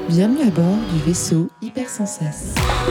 Bienvenue à bord du vaisseau Hypersensas.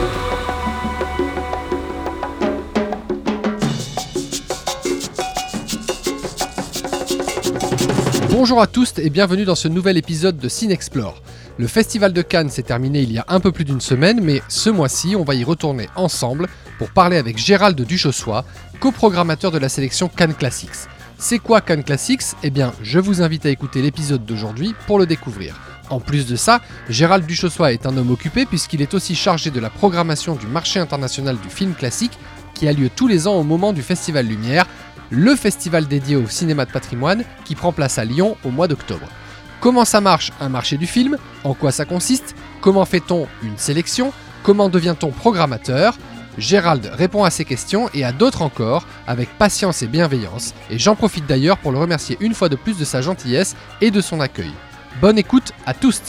Bonjour à tous et bienvenue dans ce nouvel épisode de Cinexplore. Le Festival de Cannes s'est terminé il y a un peu plus d'une semaine, mais ce mois-ci, on va y retourner ensemble pour parler avec Gérald Duchossois, coprogrammateur de la sélection Cannes Classics. C'est quoi Cannes Classics ? Eh bien, je vous invite à écouter l'épisode d'aujourd'hui pour le découvrir. En plus de ça, Gérald Duchossois est un homme occupé puisqu'il est aussi chargé de la programmation du marché international du film classique qui a lieu tous les ans au moment du Festival Lumière, le festival dédié au cinéma de patrimoine qui prend place à Lyon au mois d'octobre. Comment ça marche un marché du film ? En quoi ça consiste ? Comment fait-on une sélection ? Comment devient-on programmateur ? Gérald répond à ces questions et à d'autres encore avec patience et bienveillance, et j'en profite d'ailleurs pour le remercier une fois de plus de sa gentillesse et de son accueil. Bonne écoute à tous.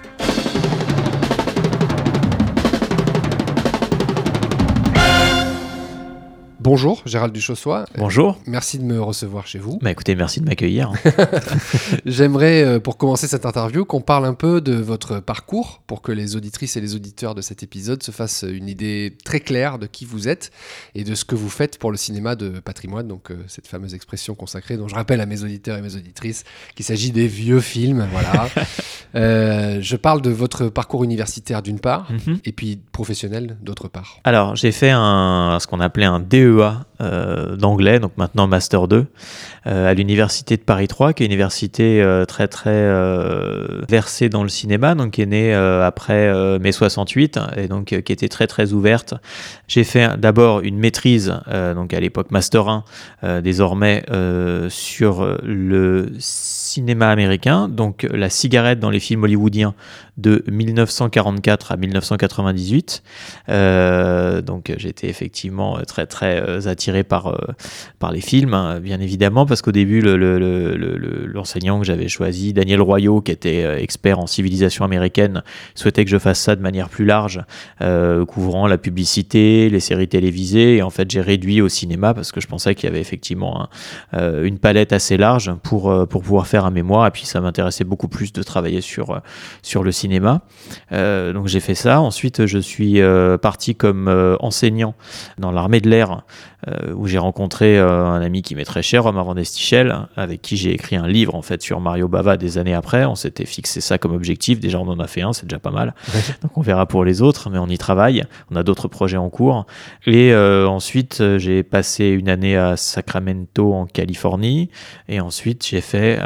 Bonjour Gérald Duchossois. Bonjour. Merci de me recevoir chez vous. Écoutez, merci de m'accueillir. J'aimerais, pour commencer cette interview, qu'on parle un peu de votre parcours pour que les auditrices et les auditeurs de cet épisode se fassent une idée très claire de qui vous êtes et de ce que vous faites pour le cinéma de patrimoine, donc cette fameuse expression consacrée dont je rappelle à mes auditeurs et mes auditrices qu'il s'agit des vieux films. Voilà. Je parle de votre parcours universitaire d'une part et puis professionnel d'autre part. Alors, j'ai fait ce qu'on appelait un DEA d'anglais, donc maintenant Master 2, à l'université de Paris 3, qui est une université très versée dans le cinéma, donc qui est née après mai 68 et donc qui était très ouverte. J'ai fait d'abord une maîtrise, donc à l'époque Master 1, désormais sur le cinéma américain, donc la cigarette dans les films hollywoodiens de 1944 à 1998. Donc j'étais effectivement très attiré par les films, hein, bien évidemment, parce qu'au début l'enseignant que j'avais choisi, Daniel Royot, qui était expert en civilisation américaine, souhaitait que je fasse ça de manière plus large, couvrant la publicité, les séries télévisées, et en fait j'ai réduit au cinéma parce que je pensais qu'il y avait effectivement une palette assez large pour pouvoir faire un mémoire, et puis ça m'intéressait beaucoup plus de travailler sur le cinéma. Donc j'ai fait ça. Ensuite je suis parti comme enseignant dans l'armée de l'air, où j'ai rencontré un ami qui m'est très cher, Romain Van Destichel, avec qui j'ai écrit un livre en fait sur Mario Bava des années après. On s'était fixé ça comme objectif, déjà on en a fait un, c'est déjà pas mal. Donc on verra pour les autres, mais on y travaille, on a d'autres projets en cours. Et ensuite j'ai passé une année à Sacramento en Californie, et ensuite j'ai fait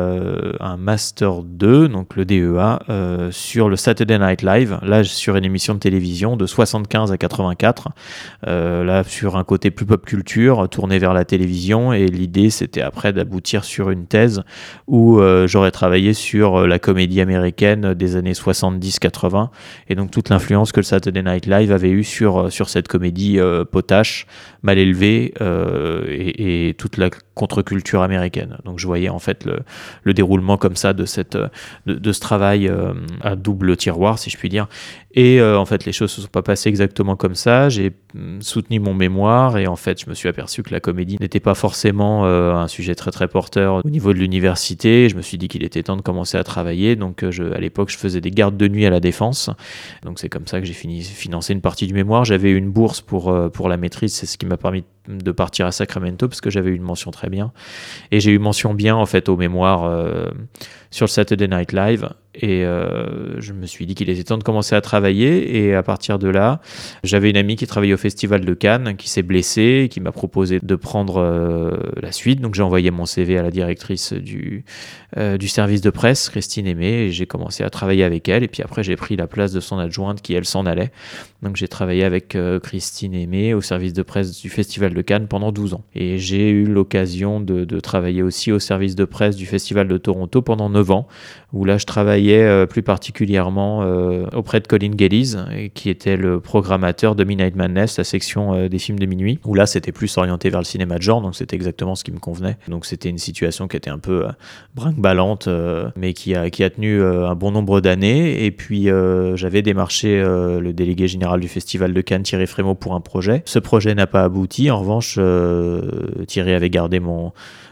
un Master 2, donc le DEA, sur le Saturday Night Live, là sur une émission de télévision de 75 à 84, là sur un côté plus pop culture, tourné vers la télévision, et l'idée c'était après d'aboutir sur une thèse où j'aurais travaillé sur la comédie américaine des années 70-80, et donc toute l'influence que le Saturday Night Live avait eu sur cette comédie potache, mal élevée, et toute la contre-culture américaine. Donc je voyais en fait le déroulement comme ça de ce travail à double tiroir, si je puis dire. Et en fait, les choses ne se sont pas passées exactement comme ça. J'ai soutenu mon mémoire, et en fait, je me suis aperçu que la comédie n'était pas forcément un sujet très porteur au niveau de l'université. Je me suis dit qu'il était temps de commencer à travailler. Donc à l'époque, je faisais des gardes de nuit à la Défense. Donc c'est comme ça que j'ai financé une partie du mémoire. J'avais eu une bourse pour la maîtrise. C'est ce qui m'a permis de partir à Sacramento, parce que j'avais eu une mention très bien. Et j'ai eu mention bien en fait au mémoire sur le Saturday Night Live. Et je me suis dit qu'il était temps de commencer à travailler, et à partir de là, j'avais une amie qui travaillait au Festival de Cannes, qui s'est blessée, et qui m'a proposé de prendre la suite. Donc j'ai envoyé mon CV à la directrice du service de presse, Christine Aimé, et j'ai commencé à travailler avec elle, et puis après j'ai pris la place de son adjointe qui elle s'en allait. Donc j'ai travaillé avec Christine Aimé au service de presse du Festival de Cannes pendant 12 ans. Et j'ai eu l'occasion de travailler aussi au service de presse du Festival de Toronto pendant 9 ans, où là je travaillais plus particulièrement auprès de Colin Gellies, qui était le programmateur de Midnight Madness, la section des films de minuit, où là c'était plus orienté vers le cinéma de genre, donc c'était exactement ce qui me convenait. Donc c'était une situation qui était un peu brinque-ballante, mais qui a tenu un bon nombre d'années. Et puis j'avais démarché le délégué général du Festival de Cannes, Thierry Frémaux, pour un projet. Ce projet n'a pas abouti. En revanche, Thierry avait gardé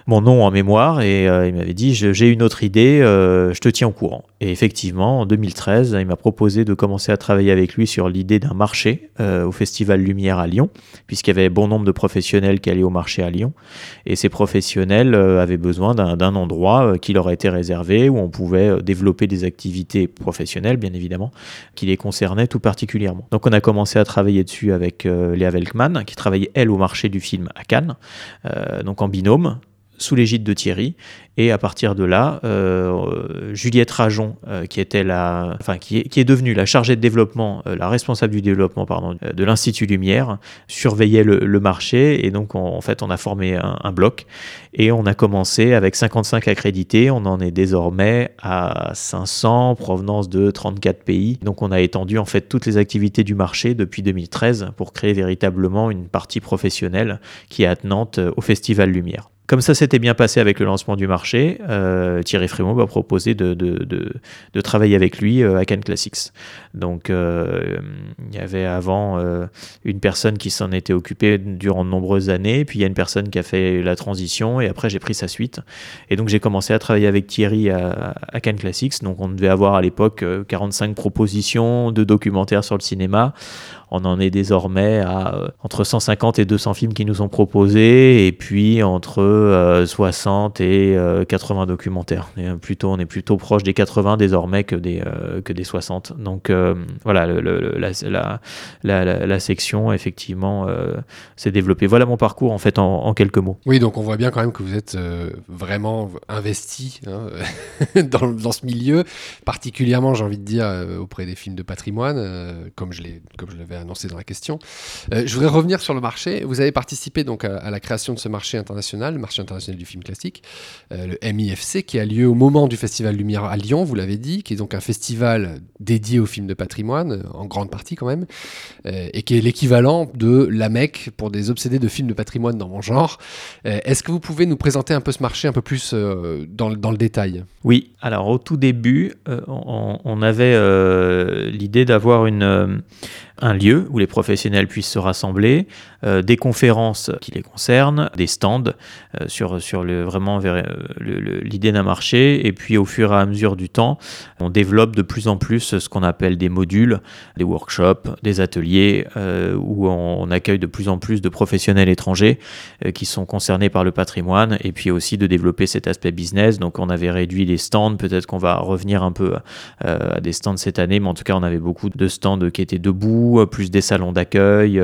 mon nom en mémoire et il m'avait dit j'ai une autre idée, je te tiens au courant. Et effectivement, en 2013, il m'a proposé de commencer à travailler avec lui sur l'idée d'un marché au Festival Lumière à Lyon, puisqu'il y avait bon nombre de professionnels qui allaient au marché à Lyon. Et ces professionnels avaient besoin d'un endroit qui leur a été réservé, où on pouvait développer des activités professionnelles, bien évidemment, qui les concernaient tout particulièrement. Donc on a commencé à travailler dessus avec Léa Welkman, qui travaillait, elle, au marché du film à Cannes, donc en binôme, sous l'égide de Thierry. Et à partir de là, Juliette Rajon, qui est devenue la chargée de développement, la responsable du développement de l'Institut Lumière, surveillait le marché. Et donc, en fait, on a formé un bloc et on a commencé avec 55 accrédités. On en est désormais à 500, provenance de 34 pays. Donc, on a étendu en fait toutes les activités du marché depuis 2013 pour créer véritablement une partie professionnelle qui est attenante au Festival Lumière. Comme ça s'était bien passé avec le lancement du marché, Thierry Frémaux m'a proposé de travailler avec lui à Cannes Classics. Donc il y avait avant une personne qui s'en était occupée durant de nombreuses années, puis il y a une personne qui a fait la transition et après j'ai pris sa suite. Et donc j'ai commencé à travailler avec Thierry à Cannes Classics. Donc on devait avoir à l'époque 45 propositions de documentaires sur le cinéma. On en est désormais à entre 150 et 200 films qui nous sont proposés, et puis entre 60 et 80 documentaires. Et on est plutôt proche des 80 désormais que des 60. Donc voilà, la section effectivement s'est développée. Voilà mon parcours en fait en quelques mots. Oui, donc on voit bien quand même que vous êtes vraiment investi dans ce milieu, particulièrement j'ai envie de dire auprès des films de patrimoine, comme je l'avais annoncé dans la question. Je voudrais revenir sur le marché. Vous avez participé donc à la création de ce marché international, le marché international du film classique, le MIFC, qui a lieu au moment du Festival Lumière à Lyon, vous l'avez dit, qui est donc un festival dédié aux films de patrimoine, en grande partie quand même, et qui est l'équivalent de la Mecque pour des obsédés de films de patrimoine dans mon genre. Est-ce que vous pouvez nous présenter un peu ce marché un peu plus dans le détail ? Oui, alors au tout début, on avait l'idée d'avoir un lieu où les professionnels puissent se rassembler, des conférences qui les concernent, des stands sur l'idée d'un marché, et puis au fur et à mesure du temps, on développe de plus en plus ce qu'on appelle des modules, des workshops, des ateliers où on accueille de plus en plus de professionnels étrangers qui sont concernés par le patrimoine, et puis aussi de développer cet aspect business. Donc on avait réduit les stands, peut-être qu'on va revenir un peu à des stands cette année, mais en tout cas on avait beaucoup de stands qui étaient debout, plus des salons d'accueil,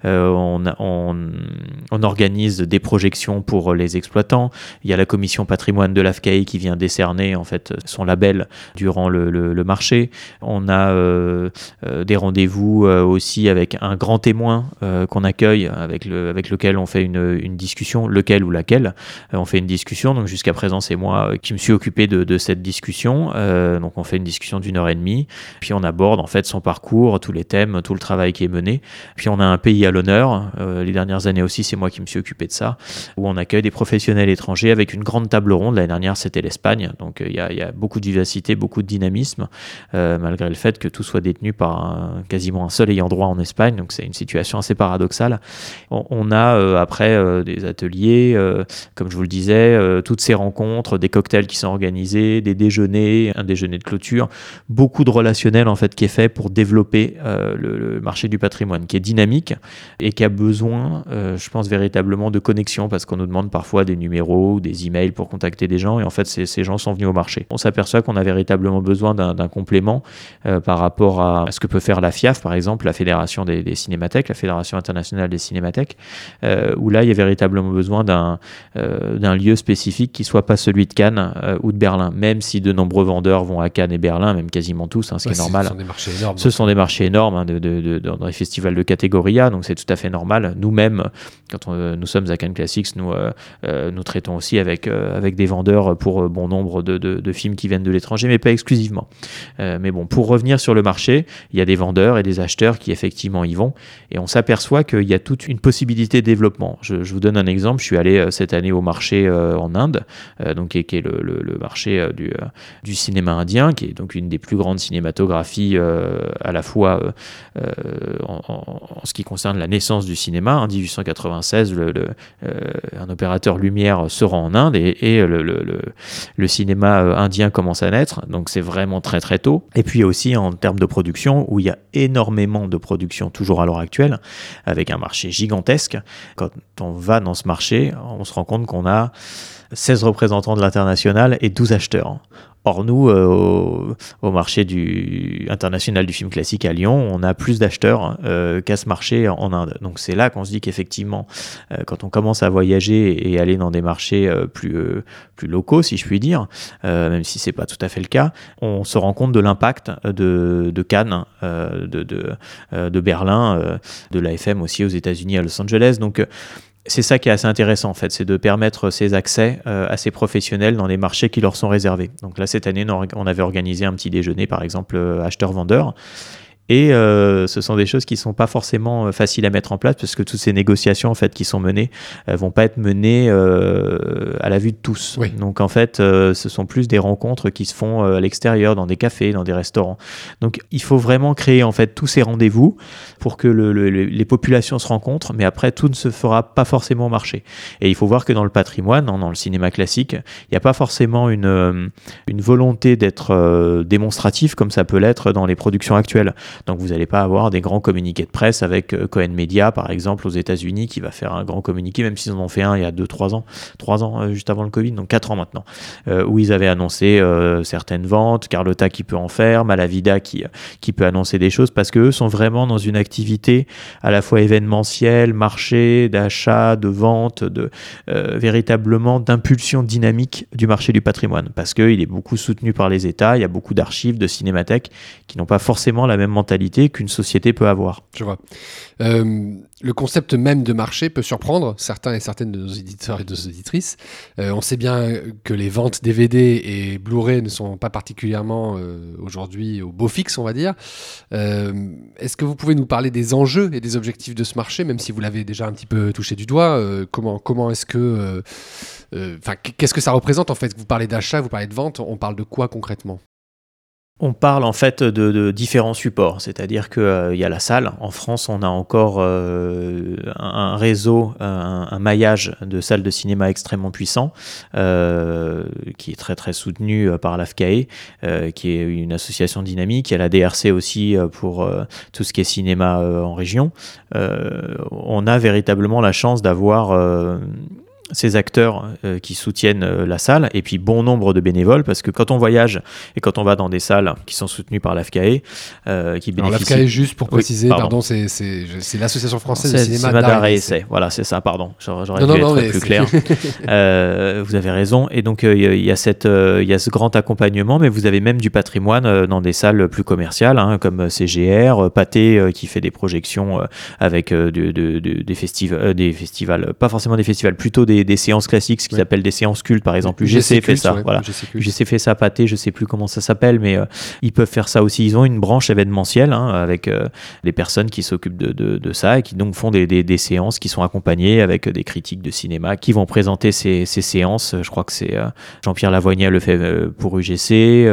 on organise des projections pour les exploitants. Il y a la commission patrimoine de l'AFCAI qui vient décerner en fait son label durant le marché. On a des rendez-vous aussi avec un grand témoin qu'on accueille, avec lequel on fait une discussion, lequel ou laquelle on fait une discussion. Donc jusqu'à présent c'est moi qui me suis occupé de cette discussion. Donc on fait une discussion d'1h30, puis on aborde en fait son parcours, tous les thèmes, tout le travail qui est mené. Puis on a un pays à l'honneur. Les dernières années aussi, c'est moi qui me suis occupé de ça, où on accueille des professionnels étrangers avec une grande table ronde. L'année dernière, c'était l'Espagne. Donc il y a beaucoup de vivacité, beaucoup de dynamisme, malgré le fait que tout soit détenu par quasiment un seul ayant droit en Espagne. Donc c'est une situation assez paradoxale. On a après des ateliers, comme je vous le disais, toutes ces rencontres, des cocktails qui sont organisés, des déjeuners, un déjeuner de clôture, beaucoup de relationnel en fait qui est fait pour développer le marché du patrimoine, qui est dynamique et qui a besoin, je pense, véritablement de connexion, parce qu'on nous demande parfois des numéros ou des emails pour contacter des gens, et en fait ces gens sont venus au marché. On s'aperçoit qu'on a véritablement besoin d'un complément par rapport à ce que peut faire la FIAF, par exemple, la Fédération des Cinémathèques, la Fédération internationale des Cinémathèques, où là il y a véritablement besoin d'un lieu spécifique qui soit pas celui de Cannes ou de Berlin, même si de nombreux vendeurs vont à Cannes et Berlin, même quasiment tous, ce qui est normal. Ce sont des marchés énormes. Ce sont des marchés énormes dans les festivals de catégorie A, donc c'est tout à fait normal. Nous-mêmes, quand nous sommes à Cannes Classics, nous traitons aussi avec des vendeurs pour bon nombre de films qui viennent de l'étranger, mais pas exclusivement. Mais bon, pour revenir sur le marché, il y a des vendeurs et des acheteurs qui effectivement y vont, et on s'aperçoit qu'il y a toute une possibilité de développement. Je vous donne un exemple. Je suis allé cette année au marché en Inde, donc qui est le marché du cinéma indien, qui est donc une des plus grandes cinématographies à la fois en ce qui concerne la naissance du cinéma. En 1896, un opérateur lumière se rend en Inde et le cinéma indien commence à naître, donc c'est vraiment très très tôt. Et puis aussi en termes de production, où il y a énormément de production toujours à l'heure actuelle, avec un marché gigantesque. Quand on va dans ce marché, on se rend compte qu'on a 16 représentants de l'international et 12 acheteurs. Or, nous, au marché international du film classique à Lyon, on a plus d'acheteurs qu'à ce marché en Inde. Donc, c'est là qu'on se dit qu'effectivement, quand on commence à voyager et aller dans des marchés plus locaux, si je puis dire, même si c'est pas tout à fait le cas, on se rend compte de l'impact de Cannes, de Berlin, de l'AFM aussi aux États-Unis, à Los Angeles. Donc, c'est ça qui est assez intéressant en fait, c'est de permettre ces accès à ces professionnels dans les marchés qui leur sont réservés. Donc là, cette année, on avait organisé un petit déjeuner, par exemple, acheteurs-vendeurs. Et ce sont des choses qui ne sont pas forcément faciles à mettre en place parce que toutes ces négociations en fait, qui sont menées ne vont pas être menées à la vue de tous. Oui. Donc en fait, ce sont plus des rencontres qui se font à l'extérieur, dans des cafés, dans des restaurants. Donc il faut vraiment créer en fait tous ces rendez-vous pour que les populations se rencontrent, mais après tout ne se fera pas forcément marcher. Et il faut voir que dans le patrimoine, dans le cinéma classique, il n'y a pas forcément une volonté d'être démonstratif comme ça peut l'être dans les productions actuelles. Donc vous n'allez pas avoir des grands communiqués de presse avec Cohen Media par exemple aux États-Unis qui va faire un grand communiqué, même s'ils en ont fait un il y a 3 ans juste avant le Covid, donc 4 ans maintenant, où ils avaient annoncé certaines ventes, Carlotta qui peut en faire, Malavida qui peut annoncer des choses, parce qu'eux sont vraiment dans une activité à la fois événementielle, marché, d'achat, de vente, véritablement d'impulsion dynamique du marché du patrimoine, parce qu'il est beaucoup soutenu par les États, il y a beaucoup d'archives, de cinémathèques qui n'ont pas forcément la même mentalité qu'une société peut avoir. Je vois. Le concept même de marché peut surprendre certains et certaines de nos éditeurs et de nos auditrices. On sait bien que les ventes DVD et Blu-ray ne sont pas particulièrement aujourd'hui au beau fixe, on va dire. Est-ce que vous pouvez nous parler des enjeux et des objectifs de ce marché, même si vous l'avez déjà un petit peu touché du doigt? Comment est-ce que... qu'est-ce que ça représente en fait? Vous parlez d'achat, vous parlez de vente, on parle de quoi concrètement? On parle en fait de différents supports, c'est-à-dire qu'il y a la salle. En France, on a encore un réseau, un maillage de salles de cinéma extrêmement puissant, qui est très très soutenu par l'AFCAE, qui est une association dynamique. Il y a la DRC aussi pour tout ce qui est cinéma en région. On a véritablement la chance d'avoir... ces acteurs qui soutiennent la salle, et puis bon nombre de bénévoles, parce que quand on voyage et quand on va dans des salles qui sont soutenues par l'AFCAE, qui bénéficient... Alors l'AFCAE, juste pour préciser, oui, pardon, c'est l'Association française de cinéma d'art et essai. Voilà, c'est ça, pardon. J'aurais dû être plus clair. Vous avez raison. Et donc, il y a ce grand accompagnement, mais vous avez même du patrimoine dans des salles plus commerciales, comme CGR, Pathé, qui fait des projections avec des festivals, pas forcément des festivals, plutôt des séances classiques, ce qu'ils appellent des séances cultes, par exemple. UGC fait ça. Ouais, voilà. UGC fait ça, Pathé, je sais plus comment ça s'appelle, mais ils peuvent faire ça aussi. Ils ont une branche événementielle avec des personnes qui s'occupent de ça et qui donc font des séances qui sont accompagnées avec des critiques de cinéma qui vont présenter ces séances. Je crois que c'est Jean-Pierre Lavoignet le fait pour UGC.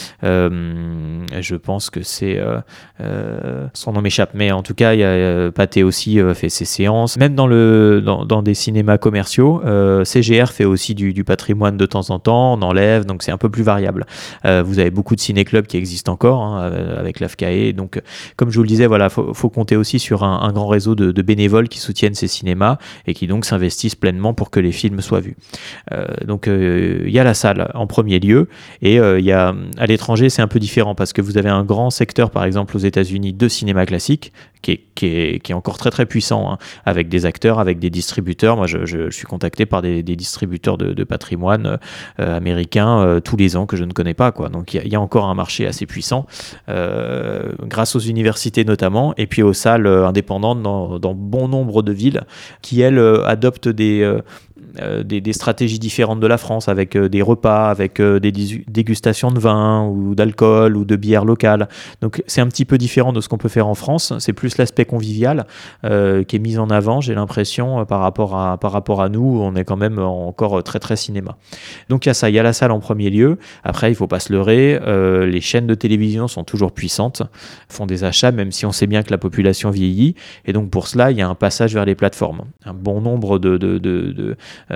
Je pense que c'est son nom m'échappe, mais en tout cas, il y a Pathé aussi fait ses séances. Même dans des cinémas commerciaux, CGR fait aussi du patrimoine de temps en temps, on enlève, donc c'est un peu plus variable. Vous avez beaucoup de ciné-clubs qui existent encore avec l'AFCAE, donc comme je vous le disais, voilà, faut compter aussi sur un grand réseau de bénévoles qui soutiennent ces cinémas et qui donc s'investissent pleinement pour que les films soient vus. Donc il y a la salle en premier lieu, et il y a, à l'étranger c'est un peu différent parce que vous avez un grand secteur, par exemple aux États-Unis, de cinéma classique qui est encore très très puissant, avec des acteurs, avec des distributeurs. Moi je suis contacté par des distributeurs de patrimoine américains tous les ans que je ne connais pas, quoi. Donc il y a encore un marché assez puissant grâce aux universités notamment, et puis aux salles indépendantes dans bon nombre de villes qui elles adoptent des des stratégies différentes de la France, avec des repas, avec des dégustations de vin ou d'alcool ou de bière locale. Donc c'est un petit peu différent de ce qu'on peut faire en France. C'est plus l'aspect convivial qui est mis en avant, j'ai l'impression, par rapport à nous. On est quand même encore très très cinéma. Donc il y a ça, il y a la salle en premier lieu. Après, il ne faut pas se leurrer, les chaînes de télévision sont toujours puissantes, font des achats, même si on sait bien que la population vieillit. Et donc pour cela, il y a un passage vers les plateformes. Un bon nombre de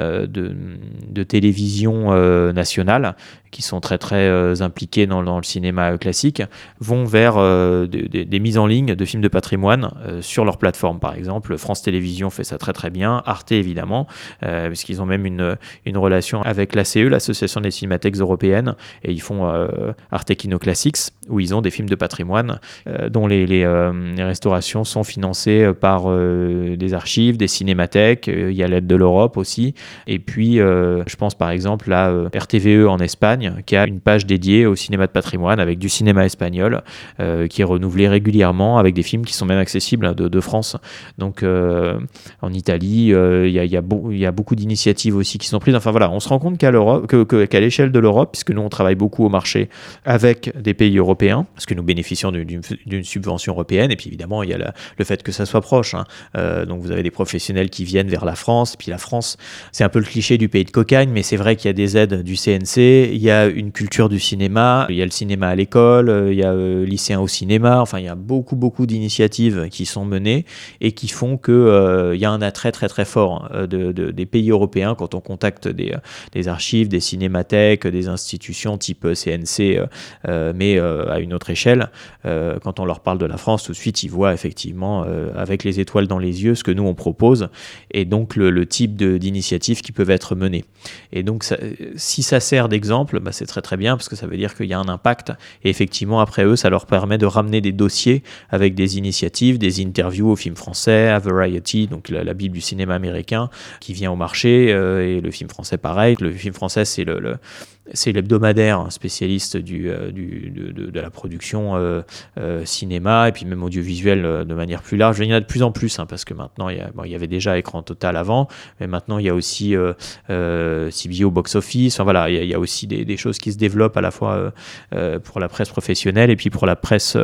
télévisions nationales qui sont très très impliquées dans le cinéma classique vont vers des mises en ligne de films de patrimoine sur leur plateforme. Par exemple, France Télévisions fait ça très très bien, Arte évidemment, puisqu'ils ont même une relation avec l'ACE, l'Association des cinémathèques européennes, et ils font Arte Kino Classics, où ils ont des films de patrimoine dont les restaurations sont financées par des archives, des cinémathèques, il y a l'aide de l'Europe aussi, et puis je pense par exemple à RTVE en Espagne, qui a une page dédiée au cinéma de patrimoine avec du cinéma espagnol qui est renouvelé régulièrement avec des films qui sont même accessibles de France. Donc en Italie, il y a beaucoup d'initiatives aussi qui sont prises. Enfin voilà, on se rend compte qu'à l'échelle de l'Europe, puisque nous on travaille beaucoup au marché avec des pays européens, parce que nous bénéficions d'une subvention européenne, et puis évidemment il y a le fait que ça soit proche. Donc vous avez des professionnels qui viennent vers la France, et puis la France, c'est un peu le cliché du pays de cocagne, mais c'est vrai qu'il y a des aides du CNC, il y a une culture du cinéma, il y a le cinéma à l'école, il y a lycéens au cinéma, enfin il y a beaucoup d'initiatives qui sont menées et qui font qu'il y a un attrait très très fort des pays européens quand on contacte des archives, des cinémathèques, des institutions type CNC, mais à une autre échelle. Quand on leur parle de la France, tout de suite ils voient effectivement avec les étoiles dans les yeux ce que nous on propose et donc le type d'initiatives qui peuvent être menées. Et donc si ça sert d'exemple, c'est très très bien parce que ça veut dire qu'il y a un impact et effectivement après eux ça leur permet de ramener des dossiers avec des initiatives, des interviews au film français, à Variety, donc la bible du cinéma américain qui vient au marché et le film français pareil. Le film français c'est l'hebdomadaire spécialiste de la production cinéma et puis même audiovisuel de manière plus large. Il y en a de plus en plus parce que maintenant il y avait déjà Écran Total avant, mais maintenant il y a aussi CBO Box Office. Enfin voilà, il y a aussi des choses qui se développent à la fois pour la presse professionnelle et puis pour la presse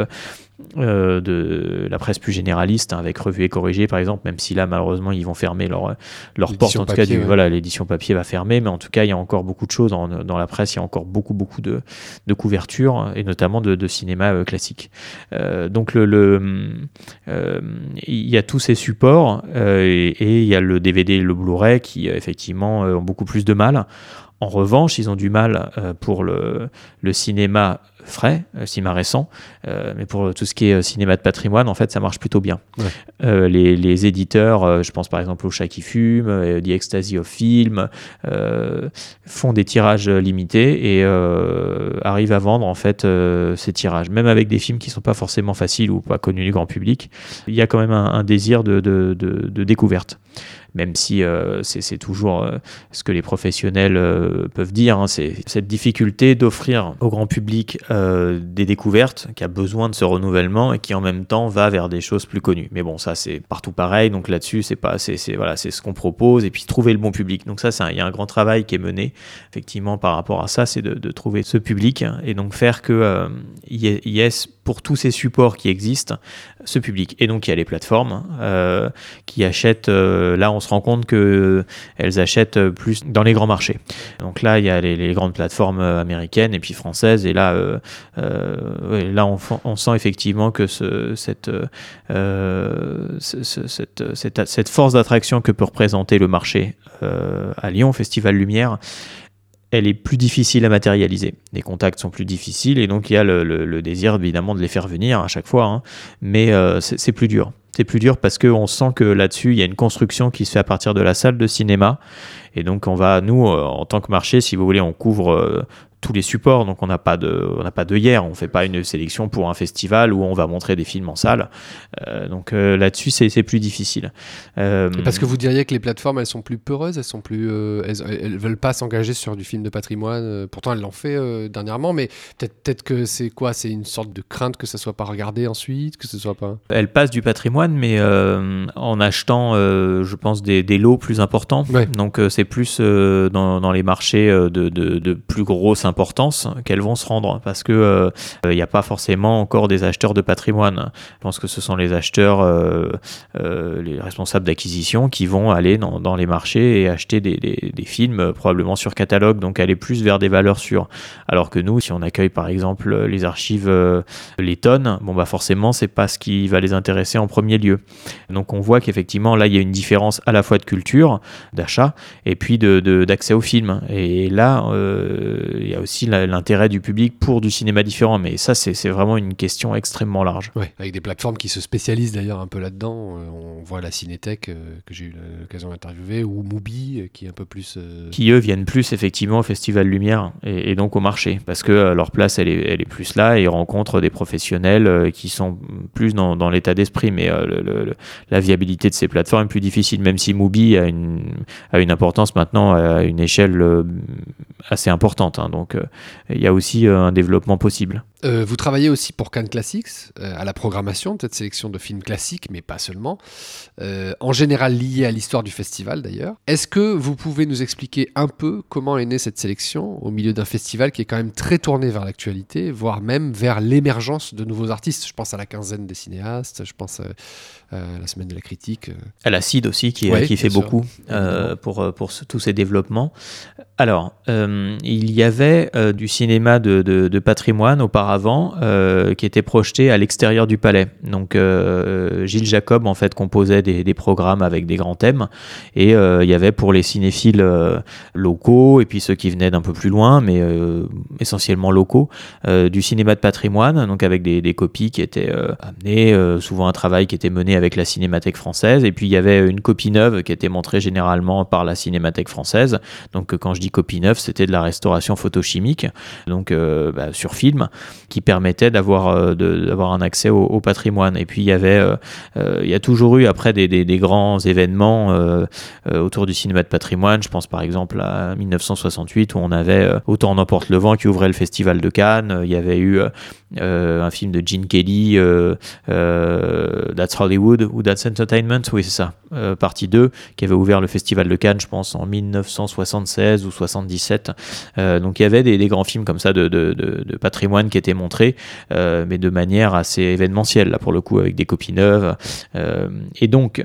de la presse plus généraliste avec Revue et Corrigé par exemple, même si là malheureusement ils vont fermer leur porte, en tout cas l'édition papier va fermer, mais en tout cas il y a encore beaucoup de choses dans la presse, il y a encore beaucoup de couverture et notamment de cinéma classique. Donc il y a tous ces supports et il y a le DVD et le Blu-ray qui effectivement ont beaucoup plus de mal. En revanche, ils ont du mal pour le cinéma frais, cinéma récent, mais pour tout ce qui est cinéma de patrimoine, en fait, ça marche plutôt bien. Ouais. Les éditeurs, je pense par exemple au Chat qui fume, The Ecstasy of Film, font des tirages limités et arrivent à vendre en fait ces tirages, même avec des films qui sont pas forcément faciles ou pas connus du grand public. Il y a quand même un désir de découverte. Même si c'est toujours ce que les professionnels peuvent dire, c'est cette difficulté d'offrir au grand public des découvertes qui a besoin de ce renouvellement et qui en même temps va vers des choses plus connues. Mais bon, ça c'est partout pareil, donc là-dessus c'est ce qu'on propose et puis trouver le bon public. Donc ça, il y a un grand travail qui est mené effectivement par rapport à ça, c'est de trouver ce public et donc faire que il y ait pour tous ces supports qui existent ce public. Et donc il y a les plateformes qui achètent, là on se rend compte qu'elles achètent plus dans les grands marchés. Donc là il y a les grandes plateformes américaines et puis françaises, et là on sent effectivement que cette force d'attraction que peut représenter le marché à Lyon, Festival Lumière, elle est plus difficile à matérialiser. Les contacts sont plus difficiles et donc il y a le désir évidemment de les faire venir à chaque fois, mais c'est plus dur. C'est plus dur parce qu'on sent que là-dessus, il y a une construction qui se fait à partir de la salle de cinéma. Et donc, nous, en tant que marché, si vous voulez, on couvre tous les supports, donc on n'a pas d'œillère, on ne fait pas une sélection pour un festival où on va montrer des films en salle. Donc là-dessus, c'est plus difficile. Parce que vous diriez que les plateformes, elles sont plus peureuses, elles veulent pas s'engager sur du film de patrimoine. Pourtant, elles l'ont fait dernièrement, mais peut-être que c'est quoi ? C'est une sorte de crainte que ça soit pas regardé ensuite, que ce soit pas. Elles passent du patrimoine, mais en achetant, je pense, des lots plus importants. Ouais. Donc c'est plus dans les marchés de plus grosse importance qu'elles vont se rendre, parce que il n'y a pas forcément encore des acheteurs de patrimoine. Je pense que ce sont les acheteurs, les responsables d'acquisition qui vont aller dans les marchés et acheter des films probablement sur catalogue, donc aller plus vers des valeurs sûres. Alors que nous, si on accueille par exemple les archives Letton, bon bah forcément c'est pas ce qui va les intéresser en premier lieu. Donc on voit qu'effectivement là il y a une différence à la fois de culture, d'achat, et puis d'accès au film. Et là il y a aussi l'intérêt du public pour du cinéma différent, mais ça c'est vraiment une question extrêmement large. Ouais, avec des plateformes qui se spécialisent d'ailleurs un peu là-dedans. On voit la Cinétech que j'ai eu l'occasion d'interviewer, ou Mubi qui est un peu plus... Qui eux viennent plus effectivement au Festival Lumière et donc au marché, parce que leur place elle est plus là, et ils rencontrent des professionnels qui sont plus dans l'état d'esprit, mais la viabilité de ces plateformes est plus difficile, même si Mubi a une importance maintenant à une échelle assez importante, hein. Donc il y a aussi un développement possible. Vous travaillez aussi pour Cannes Classics, à la programmation de cette sélection de films classiques, mais pas seulement, en général liés à l'histoire du festival d'ailleurs. Est-ce que vous pouvez nous expliquer un peu comment est née cette sélection au milieu d'un festival qui est quand même très tourné vers l'actualité, voire même vers l'émergence de nouveaux artistes ? Je pense à la quinzaine des cinéastes, je pense à la semaine de la critique. À la CID aussi, qui fait beaucoup pour tous ces développements. Alors, il y avait du cinéma de patrimoine auparavant qui était projeté à l'extérieur du palais. Donc, Gilles Jacob, en fait, composait des programmes avec des grands thèmes. Et il y avait pour les cinéphiles locaux, et puis ceux qui venaient d'un peu plus loin, mais essentiellement locaux, du cinéma de patrimoine, donc avec des copies qui étaient amenées, souvent un travail qui était mené avec la Cinémathèque française. Et puis, il y avait une copie neuve qui était montrée généralement par la Cinémathèque française. Donc, quand je dis copie neuve, c'était de la restauration photochimique, donc sur film, qui permettait d'avoir un accès au patrimoine. Et puis il y a toujours eu après des grands événements autour du cinéma de patrimoine. Je pense par exemple à 1968 où on avait Autant en emporte le vent qui ouvrait le festival de Cannes. Il y avait eu un film de Gene Kelly, That's Hollywood ou That's Entertainment, oui c'est ça, partie 2, qui avait ouvert le festival de Cannes, je pense en 1976 ou 77. Donc il y avait des grands films comme ça de patrimoine qui étaient montrés, mais de manière assez événementielle, là pour le coup, avec des copies neuves. Et donc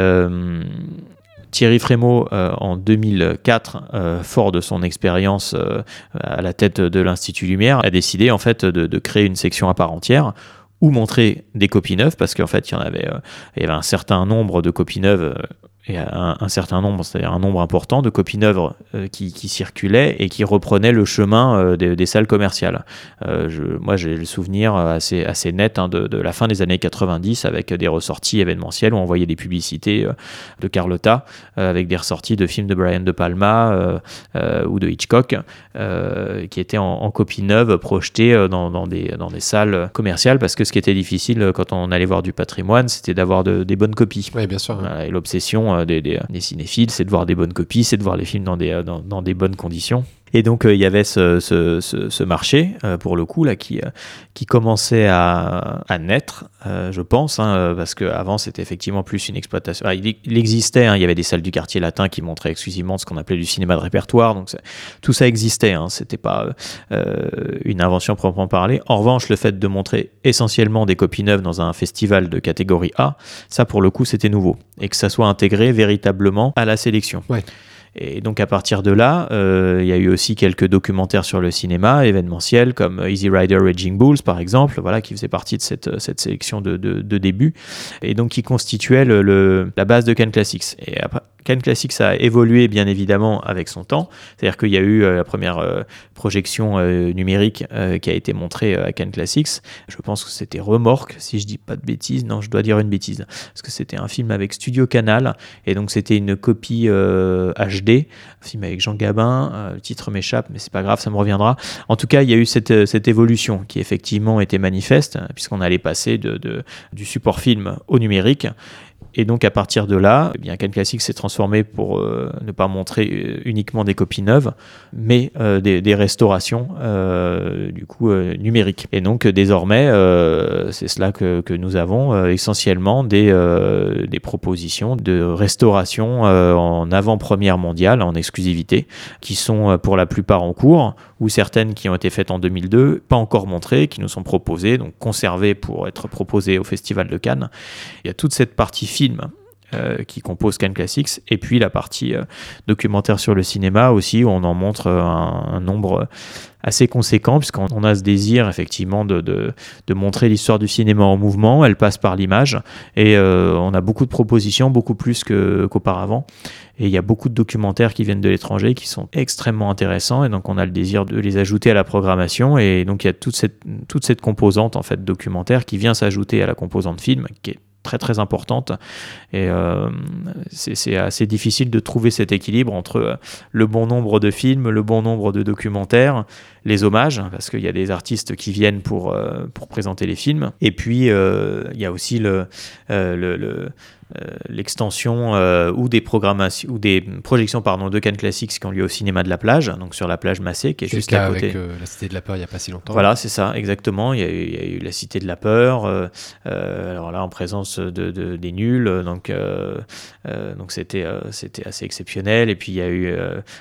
Thierry Frémaux, en 2004, fort de son expérience à la tête de l'Institut Lumière, a décidé en fait de créer une section à part entière où montrer des copies neuves, parce qu'en fait il y avait un certain nombre de copies neuves et un certain nombre, c'est-à-dire un nombre important de copies neuves qui circulaient et qui reprenaient le chemin des salles commerciales. Moi, j'ai le souvenir assez net de la fin des années 90 avec des ressorties événementielles où on voyait des publicités de Carlotta avec des ressorties de films de Brian De Palma ou de Hitchcock qui étaient en copies neuves projetées dans des salles commerciales, parce que ce qui était difficile quand on allait voir du patrimoine, c'était d'avoir des bonnes copies. Oui, bien sûr. Voilà, et l'obsession des cinéphiles, c'est de voir des bonnes copies, c'est de voir les films dans des bonnes conditions. Et donc il y avait ce marché pour le coup là qui commençait à naître, je pense, parce qu'avant c'était effectivement plus une exploitation. Il existait, il y avait des salles du quartier latin qui montraient exclusivement ce qu'on appelait du cinéma de répertoire, donc tout ça existait, c'était pas une invention proprement parlée. En revanche, le fait de montrer essentiellement des copies neuves dans un festival de catégorie A, ça pour le coup c'était nouveau, et que ça soit intégré véritablement à la sélection. Ouais. Et donc à partir de là, il y a eu aussi quelques documentaires sur le cinéma événementiel comme Easy Rider Raging Bulls par exemple, voilà, qui faisait partie de cette sélection de début, et donc qui constituait la base de Cannes Classics. Et Cannes Classics a évolué bien évidemment avec son temps, c'est-à-dire qu'il y a eu la première projection numérique qui a été montrée à Cannes Classics. Je pense que c'était Remorque, si je dis pas de bêtises. Non, je dois dire une bêtise, parce que c'était un film avec Studio Canal, et donc c'était une copie HD, un film avec Jean Gabin. Le titre m'échappe, mais c'est pas grave, ça me reviendra. En tout cas, il y a eu cette évolution qui effectivement était manifeste, puisqu'on allait passer du support film au numérique. Et donc à partir de là, eh bien, Cannes Classics s'est transformé pour ne pas montrer uniquement des copies neuves, mais des restaurations numériques. Et donc désormais, c'est cela que nous avons essentiellement des propositions de restauration en avant-première mondiale, en exclusivité, qui sont pour la plupart en cours, ou certaines qui ont été faites en 2002, pas encore montrées, qui nous sont proposées, donc conservées pour être proposées au Festival de Cannes. Il y a toute cette partie film qui compose Cannes Classics, et puis la partie documentaire sur le cinéma aussi, où on en montre un nombre assez conséquent, puisqu'on a ce désir effectivement de montrer l'histoire du cinéma en mouvement. Elle passe par l'image, et on a beaucoup de propositions, beaucoup plus qu'auparavant. Et il y a beaucoup de documentaires qui viennent de l'étranger qui sont extrêmement intéressants, et donc on a le désir de les ajouter à la programmation. Et donc il y a toute cette composante en fait documentaire qui vient s'ajouter à la composante film, qui est très très importante, et c'est assez difficile de trouver cet équilibre entre le bon nombre de films, le bon nombre de documentaires, les hommages, parce qu'il y a des artistes qui viennent pour présenter les films, et puis il y a aussi l'extension ou des programmations ou des projections de Cannes Classics qui ont lieu au cinéma de la plage, donc sur la plage Massé, qui est juste à côté. Avec la Cité de la Peur il n'y a pas si longtemps. Voilà, c'est ça, exactement. Il y a eu la Cité de la Peur, alors là en présence des nuls, donc c'était assez exceptionnel. Et puis il y a eu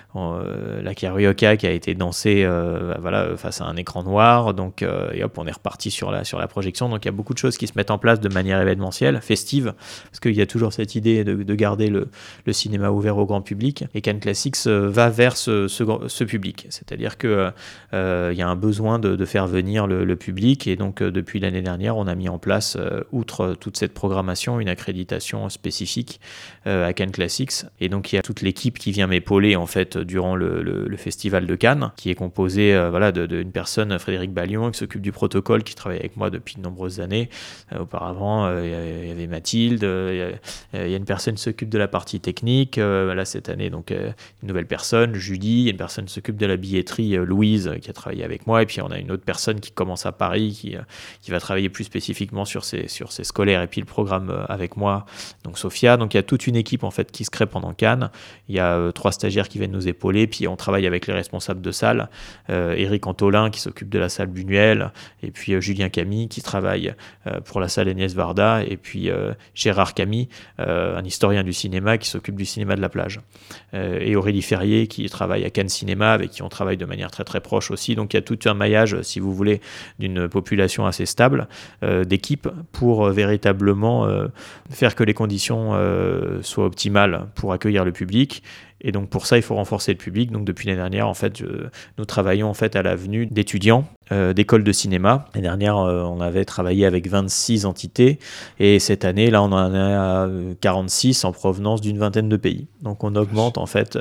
la Carioca qui a été dansée face à un écran noir, donc et hop, on est reparti sur la projection. Donc il y a beaucoup de choses qui se mettent en place de manière événementielle, festive, parce qu'il y a toujours cette idée de garder le cinéma ouvert au grand public, et Cannes Classics va vers ce public, c'est-à-dire que il y a un besoin de faire venir le public, et donc depuis l'année dernière on a mis en place, outre toute cette programmation, une accréditation spécifique à Cannes Classics, et donc il y a toute l'équipe qui vient m'épauler en fait durant le festival de Cannes, qui est composée d'une personne, Frédéric Ballion, qui s'occupe du protocole, qui travaille avec moi depuis de nombreuses années. Auparavant il y avait Mathilde, il y a une personne qui s'occupe de la partie technique, là cette année donc une nouvelle personne, Julie, il y a une personne qui s'occupe de la billetterie, Louise, qui a travaillé avec moi, et puis on a une autre personne qui commence à Paris, qui va travailler plus spécifiquement sur ses scolaires, et puis le programme avec moi, donc Sophia. Donc il y a toute une équipe en fait qui se crée pendant Cannes. Il y a 3 stagiaires qui viennent nous épauler, puis on travaille avec les responsables de salle, Éric Antolin qui s'occupe de la salle Buñuel, et puis Julien Camille qui travaille pour la salle Agnès Varda, et puis Gérard Camille, un historien du cinéma qui s'occupe du cinéma de la plage, et Aurélie Ferrier qui travaille à Cannes Cinéma, avec qui on travaille de manière très très proche aussi. Donc il y a tout un maillage, si vous voulez, d'une population assez stable d'équipes pour véritablement faire que les conditions soient optimales pour accueillir le public. Et donc pour ça, il faut renforcer le public. Donc depuis l'année dernière, en fait, nous travaillons en fait à la venue d'étudiants d'écoles de cinéma. L'année dernière, on avait travaillé avec 26 entités, et cette année, là, on en est à 46 en provenance d'une vingtaine de pays. Donc on augmente en fait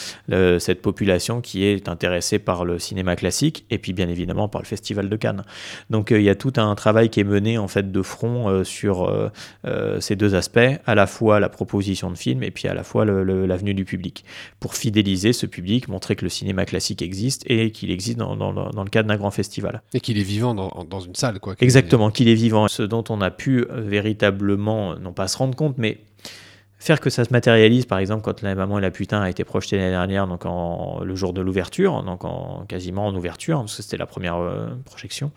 cette population qui est intéressée par le cinéma classique, et puis bien évidemment par le Festival de Cannes. Donc il y a tout un travail qui est mené en fait de front sur ces deux aspects, à la fois la proposition de film, et puis à la fois la venue du public, pour fidéliser ce public, montrer que le cinéma classique existe, et qu'il existe dans le cadre d'un grand festival. Et qu'il est vivant dans une salle, quoi. Exactement, qu'il est vivant. Ce dont on a pu véritablement, non pas se rendre compte, mais faire que ça se matérialise, par exemple, quand La Maman et la Putain a été projetée l'année dernière, donc le jour de l'ouverture, donc quasiment en ouverture, parce que c'était la première projection.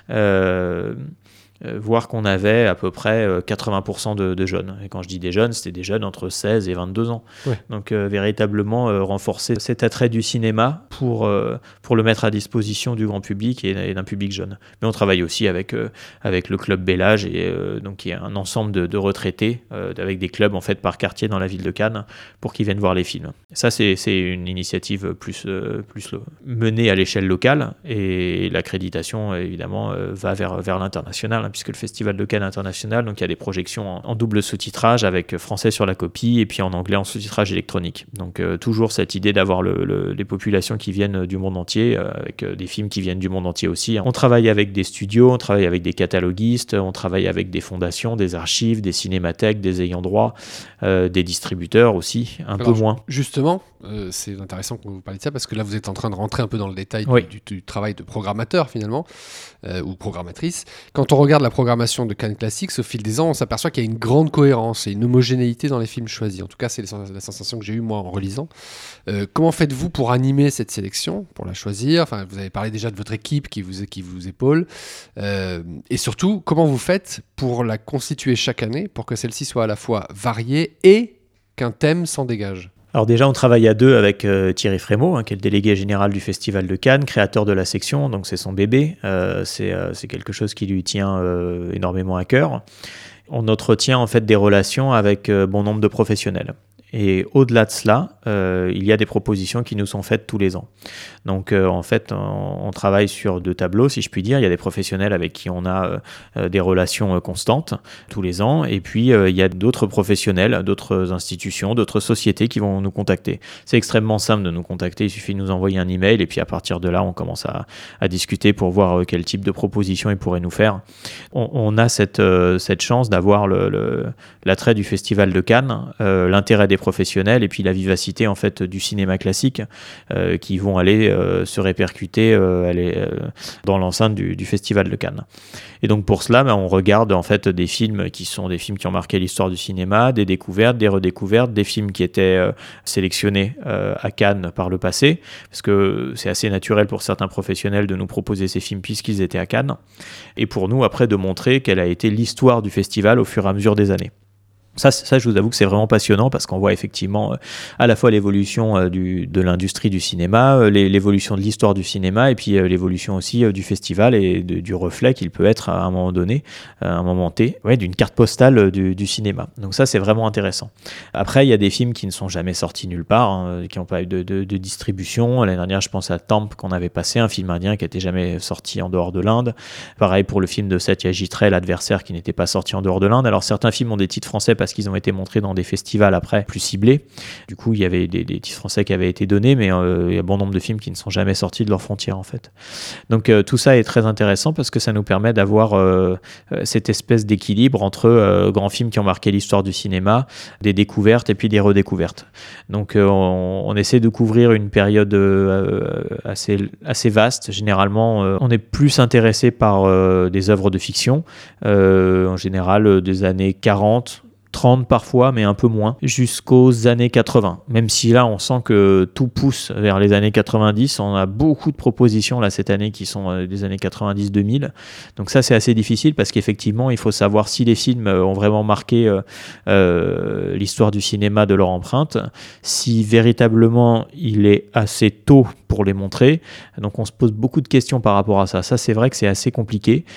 Voir qu'on avait à peu près 80% de jeunes. Et quand je dis des jeunes, c'était des jeunes entre 16 et 22 ans. Ouais. Donc véritablement renforcer cet attrait du cinéma pour le mettre à disposition du grand public et d'un public jeune. Mais on travaille aussi avec le club Bel Âge, donc qui est un ensemble de retraités avec des clubs en fait par quartier dans la ville de Cannes, pour qu'ils viennent voir les films. Ça, c'est une initiative plus menée à l'échelle locale, et l'accréditation évidemment va vers l'international. international, puisque le Festival de Cannes international, donc il y a des projections en double sous-titrage avec français sur la copie et puis en anglais en sous-titrage électronique. Donc toujours cette idée d'avoir les populations qui viennent du monde entier, avec des films qui viennent du monde entier aussi. On travaille avec des studios, on travaille avec des cataloguistes, on travaille avec des fondations, des archives, des cinémathèques, des ayants droit, des distributeurs aussi, peu moins. Justement, c'est intéressant que vous parliez de ça parce que là vous êtes en train de rentrer un peu dans le détail du travail de programmateur finalement, ou programmatrice. Quand on regarde la programmation de Cannes Classics, au fil des ans, on s'aperçoit qu'il y a une grande cohérence et une homogénéité dans les films choisis. En tout cas, c'est la sensation que j'ai eue moi en relisant. Comment faites-vous pour animer cette sélection, pour la choisir? Enfin, vous avez parlé déjà de votre équipe qui vous épaule. Et surtout, comment vous faites pour la constituer chaque année pour que celle-ci soit à la fois variée et qu'un thème s'en dégage? Alors déjà, on travaille à deux avec Thierry Frémaux, qui est le délégué général du Festival de Cannes, créateur de la section, donc c'est son bébé. C'est quelque chose qui lui tient énormément à cœur. On entretient en fait des relations avec bon nombre de professionnels. Et au-delà de cela, il y a des propositions qui nous sont faites tous les ans. Donc en fait, on travaille sur 2 tableaux, si je puis dire. Il y a des professionnels avec qui on a des relations constantes tous les ans. Et puis il y a d'autres professionnels, d'autres institutions, d'autres sociétés qui vont nous contacter. C'est extrêmement simple de nous contacter. Il suffit de nous envoyer un email et puis à partir de là, on commence à discuter pour voir quel type de proposition ils pourraient nous faire. On a cette chance d'avoir l'attrait du Festival de Cannes, l'intérêt des professionnels et puis la vivacité en fait du cinéma classique qui vont aller se répercuter dans l'enceinte du Festival de Cannes. Et donc pour cela, on regarde en fait des films qui sont des films qui ont marqué l'histoire du cinéma, des découvertes, des redécouvertes, des films qui étaient sélectionnés à Cannes par le passé, parce que c'est assez naturel pour certains professionnels de nous proposer ces films puisqu'ils étaient à Cannes, et pour nous après de montrer quelle a été l'histoire du festival au fur et à mesure des années. Ça, je vous avoue que c'est vraiment passionnant parce qu'on voit effectivement à la fois l'évolution de l'industrie du cinéma, l'évolution de l'histoire du cinéma et puis l'évolution aussi du festival et du reflet qu'il peut être à un moment donné, à un moment T, d'une carte postale du cinéma. Donc ça, c'est vraiment intéressant. Après, il y a des films qui ne sont jamais sortis nulle part, qui n'ont pas eu de distribution. L'année dernière, je pense à Tamp qu'on avait passé, un film indien qui n'était jamais sorti en dehors de l'Inde. Pareil pour le film de Satyajit Ray, L'Adversaire, qui n'était pas sorti en dehors de l'Inde. Alors certains films ont des titres français parce qu'ils ont été montrés dans des festivals après plus ciblés. Du coup, il y avait des titres français qui avaient été donnés, mais il y a bon nombre de films qui ne sont jamais sortis de leurs frontières en fait. Donc tout ça est très intéressant parce que ça nous permet d'avoir cette espèce d'équilibre entre grands films qui ont marqué l'histoire du cinéma, des découvertes et puis des redécouvertes. Donc on essaie de couvrir une période assez vaste. Généralement, on est plus intéressé par des œuvres de fiction, en général des années 40, 30 parfois, mais un peu moins, jusqu'aux années 80. Même si là, on sent que tout pousse vers les années 90. On a beaucoup de propositions là cette année qui sont des années 90-2000. Donc ça, c'est assez difficile parce qu'effectivement, il faut savoir si les films ont vraiment marqué l'histoire du cinéma de leur empreinte, si véritablement il est assez tôt pour les montrer. Donc on se pose beaucoup de questions par rapport à ça. Ça, c'est vrai que c'est assez compliqué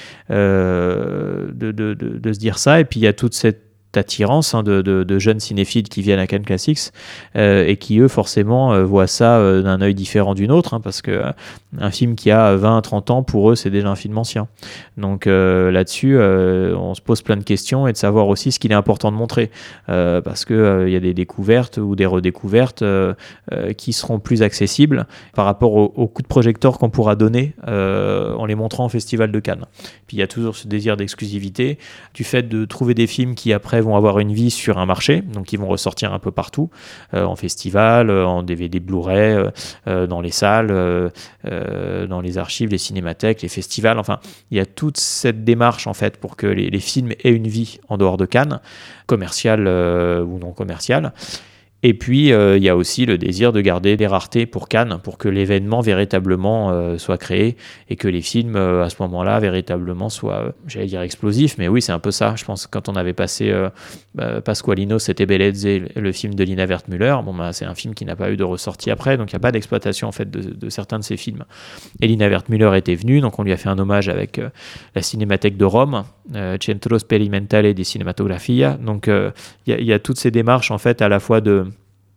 de se dire ça. Et puis, il y a toute cette attirance de jeunes cinéphiles qui viennent à Cannes Classics et qui eux forcément voient ça d'un œil différent d'une autre, parce que un film qui a 20-30 ans pour eux c'est déjà un film ancien. Donc là-dessus on se pose plein de questions et de savoir aussi ce qu'il est important de montrer parce que il y a des découvertes ou des redécouvertes qui seront plus accessibles par rapport au coup de projecteur qu'on pourra donner en les montrant au Festival de Cannes. Puis il y a toujours ce désir d'exclusivité du fait de trouver des films qui après vont avoir une vie sur un marché, donc ils vont ressortir un peu partout, en festival, en DVD Blu-ray, dans les salles, dans les archives, les cinémathèques, les festivals. Enfin, il y a toute cette démarche en fait pour que les films aient une vie en dehors de Cannes, commerciale ou non commerciale. Et puis, il y a aussi le désir de garder des raretés pour Cannes, pour que l'événement véritablement soit créé et que les films, à ce moment-là, véritablement soient, j'allais dire explosifs, mais oui, c'est un peu ça. Je pense que quand on avait passé Pasqualino, c'était Bellezze, le film de Lina Wertmüller, c'est un film qui n'a pas eu de ressortie après, donc il n'y a pas d'exploitation en fait, de certains de ces films. Et Lina Wertmüller était venue, donc on lui a fait un hommage avec la Cinémathèque de Rome, Centro Sperimentale di Cinematografia. Donc, il y a toutes ces démarches, en fait, à la fois de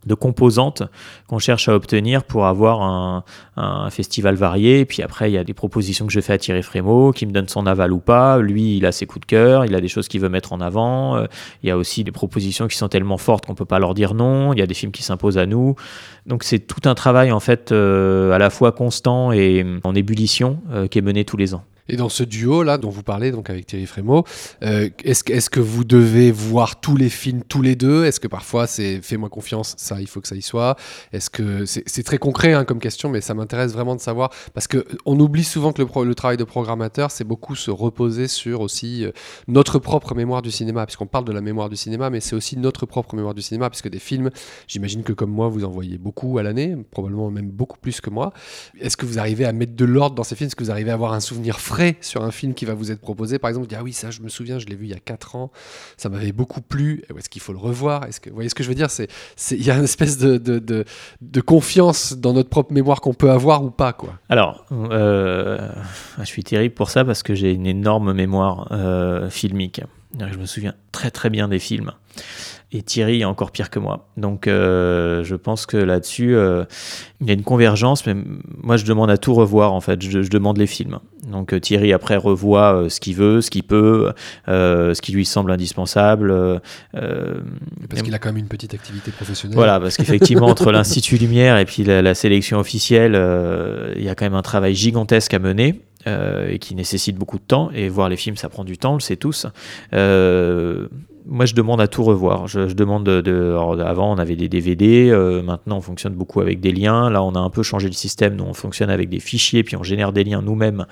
de composantes qu'on cherche à obtenir pour avoir un festival varié. Et puis après, il y a des propositions que je fais à Thierry Frémaux, qui me donne son aval ou pas. Lui, il a ses coups de cœur, il a des choses qu'il veut mettre en avant. Il y a aussi des propositions qui sont tellement fortes qu'on ne peut pas leur dire non. Il y a des films qui s'imposent à nous. Donc c'est tout un travail en fait à la fois constant et en ébullition qui est mené tous les ans. Et dans ce duo-là dont vous parlez, donc avec Thierry Frémaux, est-ce que vous devez voir tous les films tous les deux ? Est-ce que parfois c'est « fais-moi confiance, ça, il faut que ça y soit » ? Est-ce que c'est très concret comme question, mais ça m'intéresse vraiment de savoir, parce qu'on oublie souvent que le travail de programmateur, c'est beaucoup se reposer sur aussi notre propre mémoire du cinéma, puisqu'on parle de la mémoire du cinéma, mais c'est aussi notre propre mémoire du cinéma, puisque des films, j'imagine que comme moi, vous en voyez beaucoup à l'année, probablement même beaucoup plus que moi. Est-ce que vous arrivez à mettre de l'ordre dans ces films ? Est-ce que vous arrivez à avoir un souvenir frais sur un film qui va vous être proposé, par exemple, ah oui, ça je me souviens, je l'ai vu il y a 4 ans, ça m'avait beaucoup plu, est-ce qu'il faut le revoir ? Vous voyez ce que je veux dire ? Il y a une espèce de confiance dans notre propre mémoire qu'on peut avoir ou pas, quoi. Alors, je suis terrible pour ça parce que j'ai une énorme mémoire filmique. Je me souviens très très bien des films. Et Thierry est encore pire que moi. Donc je pense que là-dessus, il y a une convergence, mais moi je demande à tout revoir en fait, je demande les films. Donc Thierry après revoit ce qu'il veut, ce qu'il peut, ce qui lui semble indispensable. Parce qu'il a quand même une petite activité professionnelle. Voilà, parce qu'effectivement entre l'Institut Lumière et puis la sélection officielle, il y a quand même un travail gigantesque à mener. Et qui nécessite beaucoup de temps, et voir les films ça prend du temps, on le sait tous. Moi je demande à tout revoir, je demande alors, avant on avait des DVD, maintenant on fonctionne beaucoup avec des liens, là on a un peu changé le système, nous on fonctionne avec des fichiers puis on génère des liens nous-mêmes,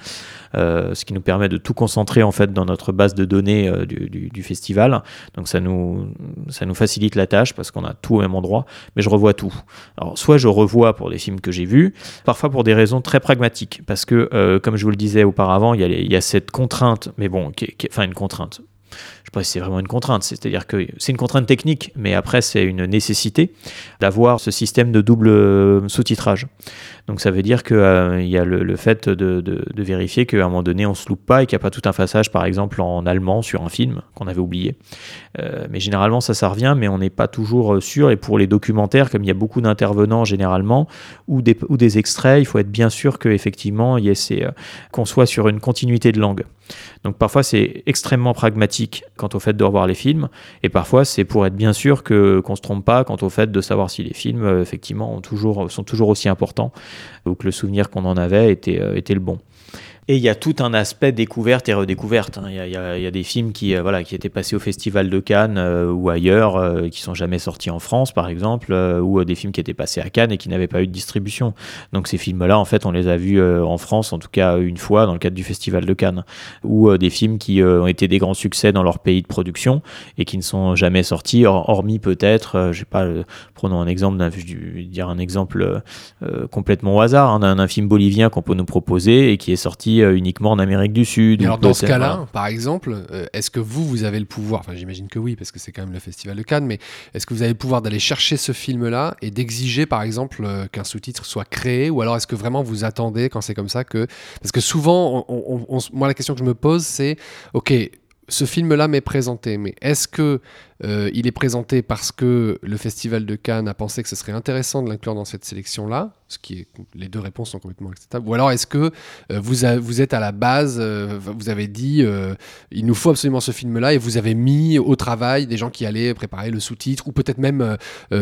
ce qui nous permet de tout concentrer en fait dans notre base de données du festival, donc ça nous facilite la tâche parce qu'on a tout au même endroit, mais je revois tout. Alors soit je revois pour des films que j'ai vus, parfois pour des raisons très pragmatiques, parce que comme je vous le disais auparavant, il y a cette contrainte, mais bon, enfin une contrainte. Je ne sais pas si c'est vraiment une contrainte, c'est-à-dire que c'est une contrainte technique, mais après c'est une nécessité d'avoir ce système de double sous-titrage. Donc ça veut dire qu'il y a le fait de vérifier qu'à un moment donné on ne se loupe pas et qu'il n'y a pas tout un passage par exemple en allemand sur un film qu'on avait oublié. Mais généralement ça revient, mais on n'est pas toujours sûr, et pour les documentaires, comme il y a beaucoup d'intervenants généralement, ou des extraits, il faut être bien sûr qu'effectivement qu'on soit sur une continuité de langue. Donc parfois c'est extrêmement pragmatique quant au fait de revoir les films, et parfois c'est pour être bien sûr qu'on ne se trompe pas quant au fait de savoir si les films effectivement sont toujours aussi importants, ou que le souvenir qu'on en avait était le bon. Et il y a tout un aspect découverte et redécouverte. Il y a des films qui étaient passés au Festival de Cannes ou ailleurs, qui sont jamais sortis en France, par exemple, ou des films qui étaient passés à Cannes et qui n'avaient pas eu de distribution. Donc ces films-là, en fait, on les a vus en France, en tout cas une fois, dans le cadre du Festival de Cannes. Ou des films qui ont été des grands succès dans leur pays de production et qui ne sont jamais sortis, hormis peut-être, je sais pas, prenons un exemple, je vais dire un exemple complètement au hasard, d'un film bolivien qu'on peut nous proposer et qui est sorti uniquement en Amérique du Sud. Et alors dans ce cas-là, par exemple, est-ce que vous avez le pouvoir, enfin j'imagine que oui, parce que c'est quand même le Festival de Cannes, mais est-ce que vous avez le pouvoir d'aller chercher ce film-là et d'exiger par exemple qu'un sous-titre soit créé, ou alors est-ce que vraiment vous attendez quand c'est comme ça que... Parce que souvent, moi la question que je me pose c'est, ok, ce film-là m'est présenté, mais est-ce que il est présenté parce que le Festival de Cannes a pensé que ce serait intéressant de l'inclure dans cette sélection-là, les deux réponses sont complètement acceptables, ou alors est-ce que vous êtes à la base, vous avez dit il nous faut absolument ce film-là, et vous avez mis au travail des gens qui allaient préparer le sous-titre, ou peut-être même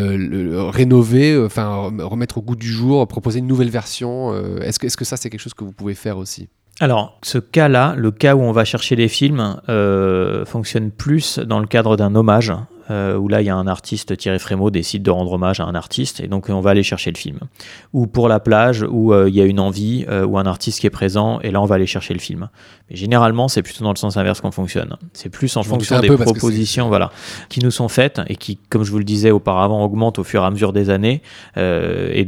rénover, remettre au goût du jour, proposer une nouvelle version. Est-ce que ça c'est quelque chose que vous pouvez faire aussi ? Alors, ce cas-là, le cas où on va chercher les films, fonctionne plus dans le cadre d'un hommage, où là il y a un artiste, Thierry Frémaux décide de rendre hommage à un artiste, et donc on va aller chercher le film. Ou pour la plage, où il y a une envie, ou un artiste qui est présent, et là on va aller chercher le film. Mais généralement c'est plutôt dans le sens inverse qu'on fonctionne. C'est plus en fonction des propositions qui nous sont faites, et qui, comme je vous le disais auparavant, augmentent au fur et à mesure des années, et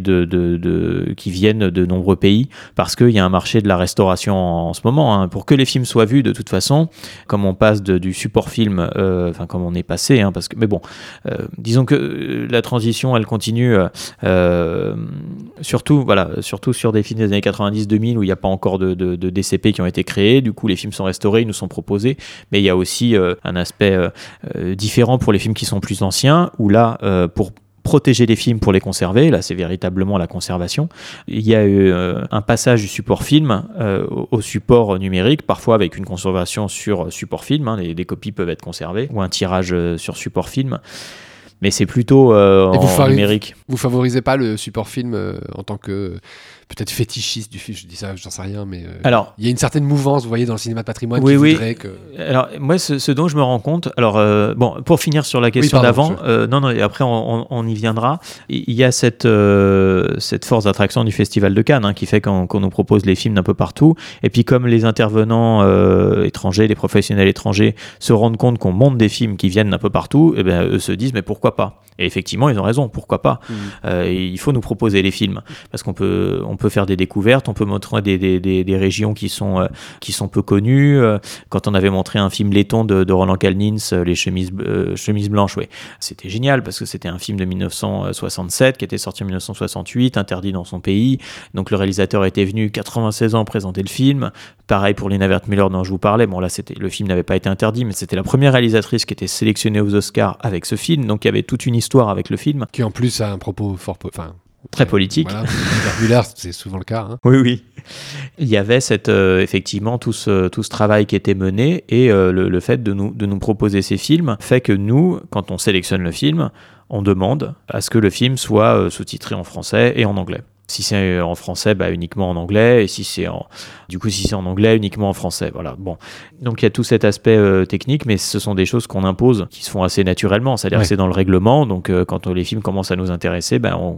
qui viennent de nombreux pays, parce qu'il y a un marché de la restauration en ce moment. Pour que les films soient vus, de toute façon, comme on passe du support film, comme on est passé, parce que, mais bon, disons que la transition elle continue, surtout sur des films des années 90-2000 où il n'y a pas encore de DCP qui ont été créés. Du coup les films sont restaurés, ils nous sont proposés, mais il y a aussi un aspect différent pour les films qui sont plus anciens, où là pour protéger les films pour les conserver. Là, c'est véritablement la conservation. Il y a eu un passage du support film au support numérique, parfois avec une conservation sur support film. Hein, les copies peuvent être conservées, ou un tirage sur support film. Mais c'est plutôt en numérique. Vous favorisez pas le support film en tant que peut-être fétichiste du film, je dis ça, j'en sais rien, mais alors, il y a une certaine mouvance, vous voyez, dans le cinéma de patrimoine oui, qui voudrait que... Alors, moi, ce dont je me rends compte, alors, bon, pour finir sur la question d'avant, non, et après, on y viendra, il y a cette force d'attraction du Festival de Cannes, hein, qui fait qu'on nous propose les films d'un peu partout, et puis comme les intervenants étrangers, les professionnels étrangers se rendent compte qu'on monte des films qui viennent d'un peu partout, et ben, eux se disent, mais pourquoi pas ? Et effectivement, ils ont raison, pourquoi pas ? Il faut nous proposer les films, parce qu'on peut faire des découvertes, on peut montrer des régions qui sont peu connues. Quand on avait montré un film laiton de Roland Kalnins, Les chemises blanches, ouais, c'était génial, parce que c'était un film de 1967 qui était sorti en 1968, interdit dans son pays. Donc le réalisateur était venu 96 ans présenter le film. Pareil pour Lina Wertmüller dont je vous parlais. Bon là, le film n'avait pas été interdit, mais c'était la première réalisatrice qui était sélectionnée aux Oscars avec ce film. Donc il y avait toute une histoire avec le film. Qui en plus a un propos fort... très politique. Voilà, Wertmüller, c'est souvent le cas. Hein. Oui. Il y avait effectivement tout ce travail qui était mené, et le fait de nous proposer ces films fait que nous, quand on sélectionne le film, on demande à ce que le film soit sous-titré en français et en anglais. Si c'est en français, uniquement en anglais, et si c'est en anglais, uniquement en français. Voilà. Bon. Donc il y a tout cet aspect technique, mais ce sont des choses qu'on impose, qui se font assez naturellement. C'est-à-dire que c'est dans le règlement, donc quand les films commencent à nous intéresser,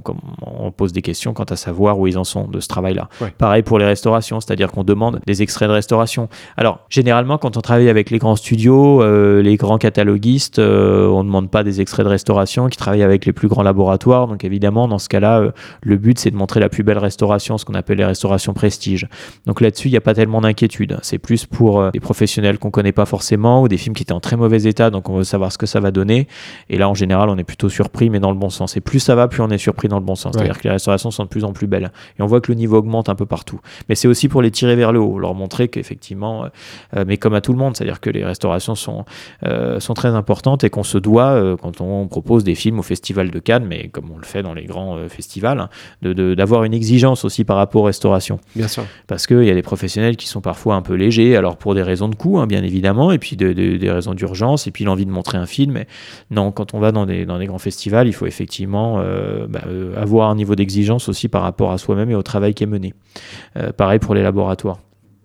on pose des questions quant à savoir où ils en sont de ce travail-là. Ouais. Pareil pour les restaurations, c'est-à-dire qu'on demande des extraits de restauration. Alors, généralement, quand on travaille avec les grands studios, les grands cataloguistes, on ne demande pas des extraits de restauration, qui travaillent avec les plus grands laboratoires. Donc évidemment, dans ce cas-là, le but, c'est de montrer la plus belle restauration, ce qu'on appelle les restaurations prestige. Donc là-dessus, il n'y a pas tellement d'inquiétude. C'est plus pour des professionnels qu'on ne connaît pas forcément, ou des films qui étaient en très mauvais état, donc on veut savoir ce que ça va donner. Et là, en général, on est plutôt surpris, mais dans le bon sens. Et plus ça va, plus on est surpris dans le bon sens. C'est-à-dire que les restaurations sont de plus en plus belles. Et on voit que le niveau augmente un peu partout. Mais c'est aussi pour les tirer vers le haut, leur montrer qu'effectivement, mais comme à tout le monde, c'est-à-dire que les restaurations sont très importantes, et qu'on se doit, quand on propose des films au Festival de Cannes, mais comme on le fait dans les grands festivals, d'avoir une exigence aussi par rapport aux restaurations. Bien sûr. Parce qu'il y a des professionnels qui sont parfois un peu légers, alors pour des raisons de coût, hein, bien évidemment, et puis des raisons d'urgence, et puis l'envie de montrer un film. Mais non, quand on va dans des grands festivals, il faut effectivement avoir un niveau d'exigence aussi par rapport à soi-même et au travail qui est mené. Pareil pour les laboratoires.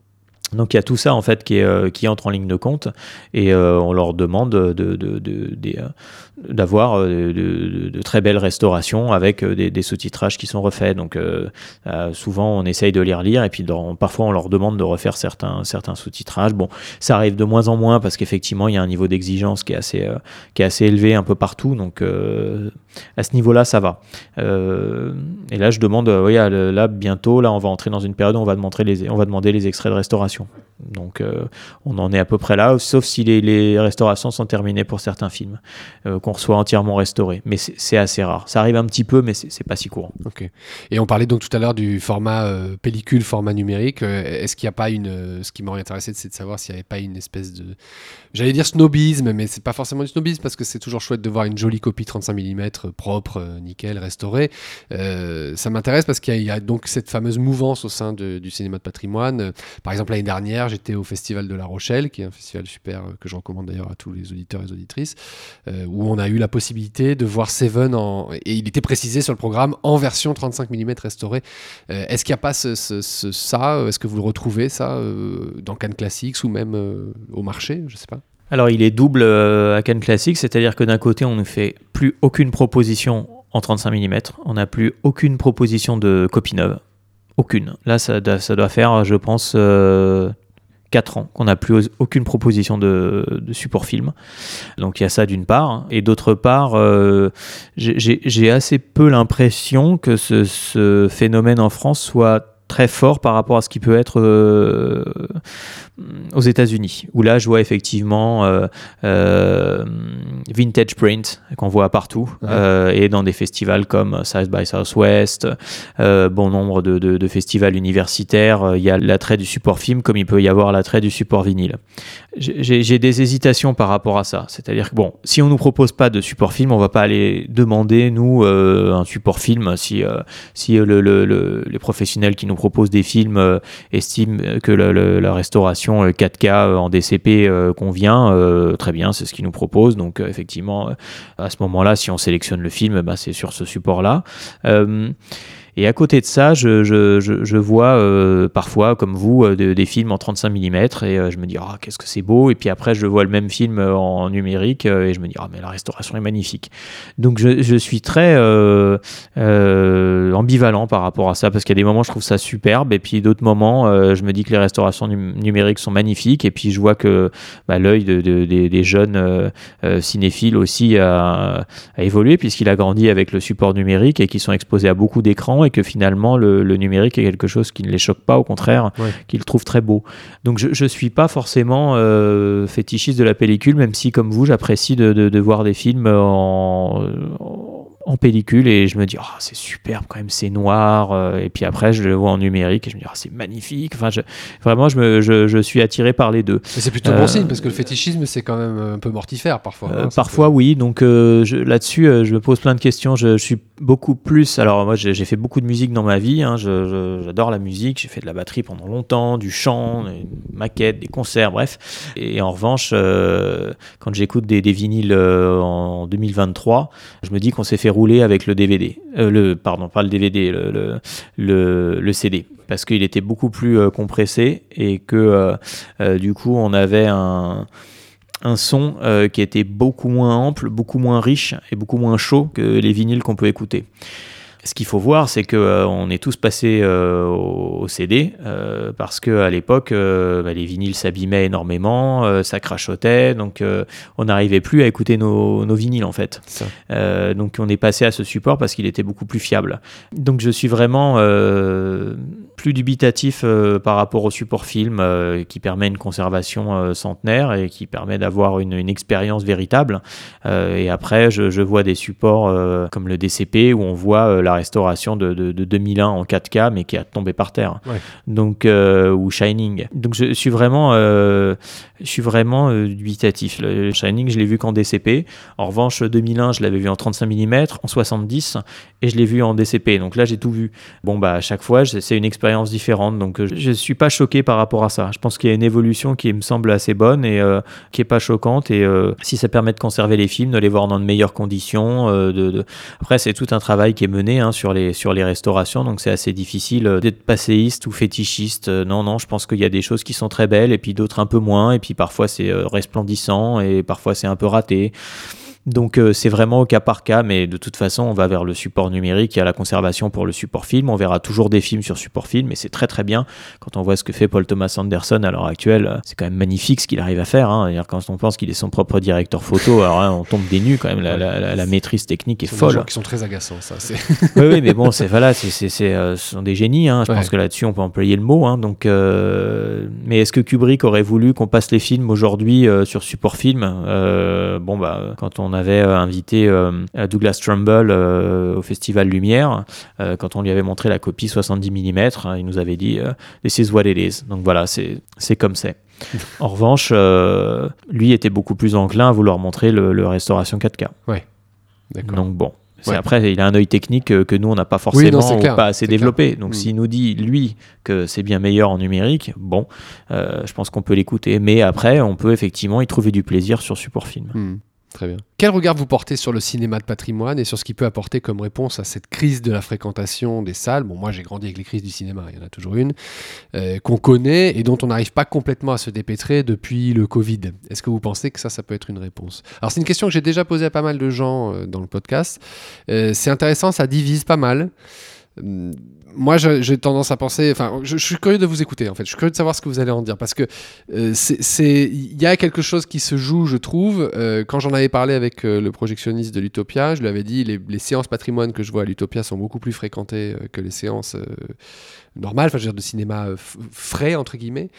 Donc il y a tout ça en fait qui entre en ligne de compte, et on leur demande d'avoir de très belles restaurations avec des sous-titrages qui sont refaits. Donc souvent on essaye de les relire, et puis parfois on leur demande de refaire certains sous-titrages. Bon, ça arrive de moins en moins, parce qu'effectivement il y a un niveau d'exigence qui est assez élevé un peu partout. Donc à ce niveau-là ça va. Et là je demande, là bientôt, là on va entrer dans une période où on va demander les extraits de restauration. Donc on en est à peu près là, sauf si les restaurations sont terminées pour certains films, qu'on reçoit entièrement restaurés. Mais c'est assez rare. Ça arrive un petit peu, mais c'est pas si courant. Ok. Et on parlait donc tout à l'heure du format pellicule, format numérique. Est-ce qu'il n'y a pas ce qui m'aurait intéressé, c'est de savoir s'il n'y avait pas une espèce de... J'allais dire snobisme, mais c'est pas forcément du snobisme, parce que c'est toujours chouette de voir une jolie copie 35 mm propre, nickel, restaurée. Ça m'intéresse parce qu'il y a donc cette fameuse mouvance au sein du cinéma de patrimoine. Par exemple, l'année dernière, j'étais au Festival de La Rochelle, qui est un festival super que je recommande d'ailleurs à tous les auditeurs et les auditrices, où on a eu la possibilité de voir Seven et il était précisé sur le programme en version 35 mm restaurée. Est-ce qu'il n'y a pas ça? Est-ce que vous le retrouvez ça dans Cannes Classics ou même au marché? Je ne sais pas. Alors il est double à Cannes Classics, c'est-à-dire que d'un côté on ne fait plus aucune proposition en 35 mm, on n'a plus aucune proposition de copie neuve. Aucune. Là, ça doit faire, je pense, 4 ans qu'on n'a plus aucune proposition de support film. Donc il y a ça d'une part. Et d'autre part, j'ai assez peu l'impression que ce phénomène en France soit très fort par rapport à ce qui peut être aux États-Unis, où là je vois effectivement vintage print qu'on voit partout, et dans des festivals comme South by Southwest, bon nombre de festivals universitaires, il y a l'attrait du support film comme il peut y avoir l'attrait du support vinyle. J'ai des hésitations par rapport à ça, c'est-à-dire que bon, si on nous propose pas de support film, on va pas aller demander nous un support film si les professionnels qui nous proposent des films estiment que la restauration 4K en DCP convient, très bien, c'est ce qu'ils nous proposent, donc effectivement à ce moment-là, si on sélectionne le film, c'est sur ce support-là. Et à côté de ça, je vois parfois, comme vous, des films en 35 mm et je me dis, qu'est-ce que c'est beau. Et puis après, je vois le même film en numérique et je me dis, mais la restauration est magnifique. Donc je suis très ambivalent par rapport à ça, parce qu'il y a des moments, je trouve ça superbe, et puis d'autres moments, je me dis que les restaurations numériques sont magnifiques, et puis je vois que l'œil des jeunes cinéphiles aussi a évolué, puisqu'il a grandi avec le support numérique et qu'ils sont exposés à beaucoup d'écrans, et que finalement le numérique est quelque chose qui ne les choque pas, au contraire, qu'ils trouvent très beau. Donc je ne suis pas forcément fétichiste de la pellicule, même si comme vous j'apprécie de voir des films en pellicule, et je me dis c'est superbe quand même, c'est noir, et puis après je le vois en numérique et je me dis c'est magnifique. Enfin, vraiment je suis attiré par les deux. Mais c'est plutôt bon signe, parce que le fétichisme c'est quand même un peu mortifère parfois. Parfois oui, donc là-dessus je me pose plein de questions. Je suis beaucoup plus, alors moi j'ai fait beaucoup de musique dans ma vie, j'adore la musique, j'ai fait de la batterie pendant longtemps, du chant, des maquettes, des concerts, bref, et en revanche quand j'écoute des vinyles en 2023, je me dis qu'on s'est fait rouler avec le DVD, pas le DVD, le CD, parce qu'il était beaucoup plus compressé, et que du coup on avait un son qui était beaucoup moins ample, beaucoup moins riche et beaucoup moins chaud que les vinyles qu'on peut écouter. Ce qu'il faut voir, c'est qu'on est tous passés au CD, parce qu'à l'époque, les vinyles s'abîmaient énormément, ça crachotait, donc on n'arrivait plus à écouter nos vinyles en fait. Donc on est passé à ce support parce qu'il était beaucoup plus fiable. Donc je suis vraiment plus dubitatif par rapport au support film, qui permet une conservation centenaire et qui permet d'avoir une expérience véritable. Et après, je vois des supports comme le DCP, où on voit la restauration de 2001 en 4K, mais qui a tombé par terre. Donc, ou Shining. Donc je suis vraiment dubitatif. Le Shining, je l'ai vu qu'en DCP. En revanche, 2001, je l'avais vu en 35 mm, en 70, et je l'ai vu en DCP. Donc là, j'ai tout vu. Bon, à chaque fois, c'est une expérience différente. Donc je ne suis pas choqué par rapport à ça. Je pense qu'il y a une évolution qui me semble assez bonne et qui n'est pas choquante. Et si ça permet de conserver les films, de les voir dans de meilleures conditions. Après, c'est tout un travail qui est mené sur les restaurations. Donc c'est assez difficile d'être passéiste ou fétichiste. Non, je pense qu'il y a des choses qui sont très belles, et puis d'autres un peu moins. Et puis parfois, c'est resplendissant, et parfois, c'est un peu raté. Donc c'est vraiment au cas par cas, mais de toute façon on va vers le support numérique, il y a la conservation pour le support film, on verra toujours des films sur support film, et c'est très très bien. Quand on voit ce que fait Paul Thomas Anderson à l'heure actuelle, c'est quand même magnifique ce qu'il arrive à faire, quand on pense qu'il est son propre directeur photo, alors on tombe des nues quand même, la maîtrise technique est folle. Des gens qui sont très agaçants, ça. Oui, mais bon, ce sont des génies, je pense que là-dessus on peut employer le mot, donc mais est-ce que Kubrick aurait voulu qu'on passe les films aujourd'hui sur support film? Quand on avait invité Douglas Trumbull au Festival Lumière, quand on lui avait montré la copie 70 mm, il nous avait dit This is what it is. Donc voilà, c'est comme c'est. En revanche, lui était beaucoup plus enclin à vouloir montrer le restauration 4K. Ouais, d'accord. Donc bon. Après, il a un œil technique que nous, on n'a pas forcément, ou pas assez développé. Donc, s'il nous dit, lui, que c'est bien meilleur en numérique, je pense qu'on peut l'écouter. Mais après, on peut effectivement y trouver du plaisir sur support film. Très bien. Quel regard vous portez sur le cinéma de patrimoine et sur ce qu'il peut apporter comme réponse à cette crise de la fréquentation des salles? Moi j'ai grandi avec les crises du cinéma, il y en a toujours une, qu'on connaît et dont on n'arrive pas complètement à se dépêtrer depuis le Covid. Est-ce que vous pensez que ça peut être une réponse? Alors c'est une question que j'ai déjà posée à pas mal de gens dans le podcast. C'est intéressant, ça divise pas mal. Moi, j'ai tendance à penser... Enfin, je suis curieux de vous écouter, en fait. Je suis curieux de savoir ce que vous allez en dire. Parce que il y a quelque chose qui se joue, je trouve. Quand j'en avais parlé avec le projectionniste de l'Utopia, je lui avais dit les séances patrimoine que je vois à l'Utopia sont beaucoup plus fréquentées que les séances normales, enfin, je veux dire, de cinéma frais, entre guillemets.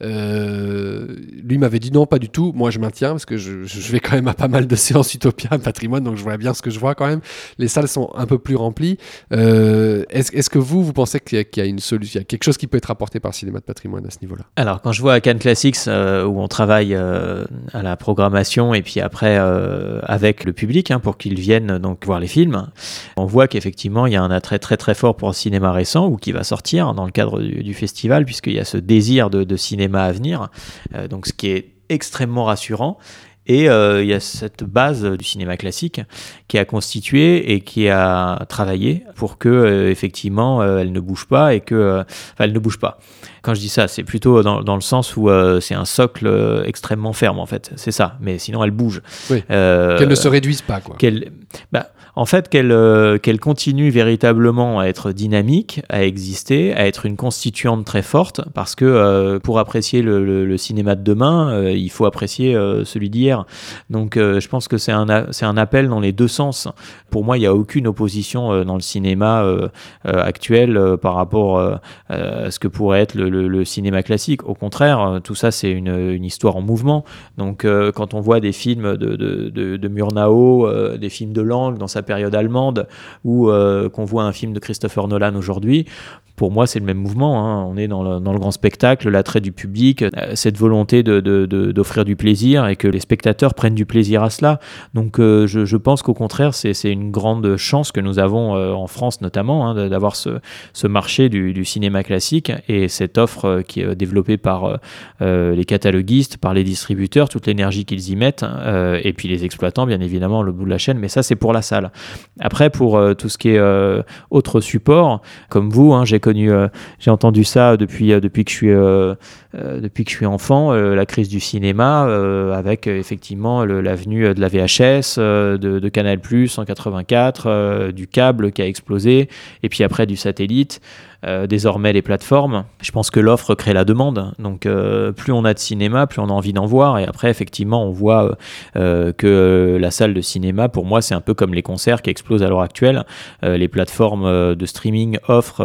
Lui m'avait dit non, pas du tout. Moi, je maintiens, parce que je vais quand même à pas mal de séances Utopia patrimoine, donc je vois bien ce que je vois quand même. Les salles sont un peu plus remplies. Est-ce que vous pensez qu'il y a une solution, il y a quelque chose qui peut être apporté par le cinéma de patrimoine à ce niveau-là? Alors, quand je vois à Cannes Classics, où on travaille à la programmation et puis après avec le public, pour qu'ils viennent donc voir les films, on voit qu'effectivement, il y a un attrait très très fort pour le cinéma récent ou qui va sortir dans le cadre du festival, puisqu'il y a ce désir de cinéma à venir, donc ce qui est extrêmement rassurant. Et il y a cette base du cinéma classique qui a constitué et qui a travaillé pour que effectivement elle ne bouge pas et que elle ne bouge pas. Quand je dis ça, c'est plutôt dans le sens où c'est un socle extrêmement ferme en fait. C'est ça. Mais sinon elle bouge. Oui. Qu'elle ne se réduise pas quoi. En fait, qu'elle continue véritablement à être dynamique, à exister, à être une constituante très forte, parce que pour apprécier le cinéma de demain, il faut apprécier celui d'hier. Donc, je pense que c'est un appel dans les deux sens. Pour moi, il n'y a aucune opposition dans le cinéma actuel par rapport à ce que pourrait être le cinéma classique. Au contraire, tout ça, c'est une histoire en mouvement. Donc, quand on voit des films de Murnau, des films de Lang dans sa période allemande, ou qu'on voit un film de Christopher Nolan aujourd'hui, pour moi c'est le même mouvement, On est dans le grand spectacle, l'attrait du public, cette volonté d'offrir du plaisir et que les spectateurs prennent du plaisir à cela. Donc je pense qu'au contraire c'est une grande chance que nous avons en France notamment, d'avoir ce marché du cinéma classique et cette offre qui est développée par les cataloguistes, par les distributeurs, toute l'énergie qu'ils y mettent, et puis les exploitants bien évidemment le bout de la chaîne, mais ça c'est pour la salle. Après pour tout ce qui est autre support, comme vous, j'ai entendu ça depuis que je suis enfant, la crise du cinéma, avec effectivement l'avenue de la VHS, de Canal+, en 84, du câble qui a explosé, et puis après du satellite. Désormais les plateformes, je pense que l'offre crée la demande, donc plus on a de cinéma, plus on a envie d'en voir, et après effectivement on voit que la salle de cinéma, pour moi c'est un peu comme les concerts qui explosent à l'heure actuelle. Les plateformes de streaming offrent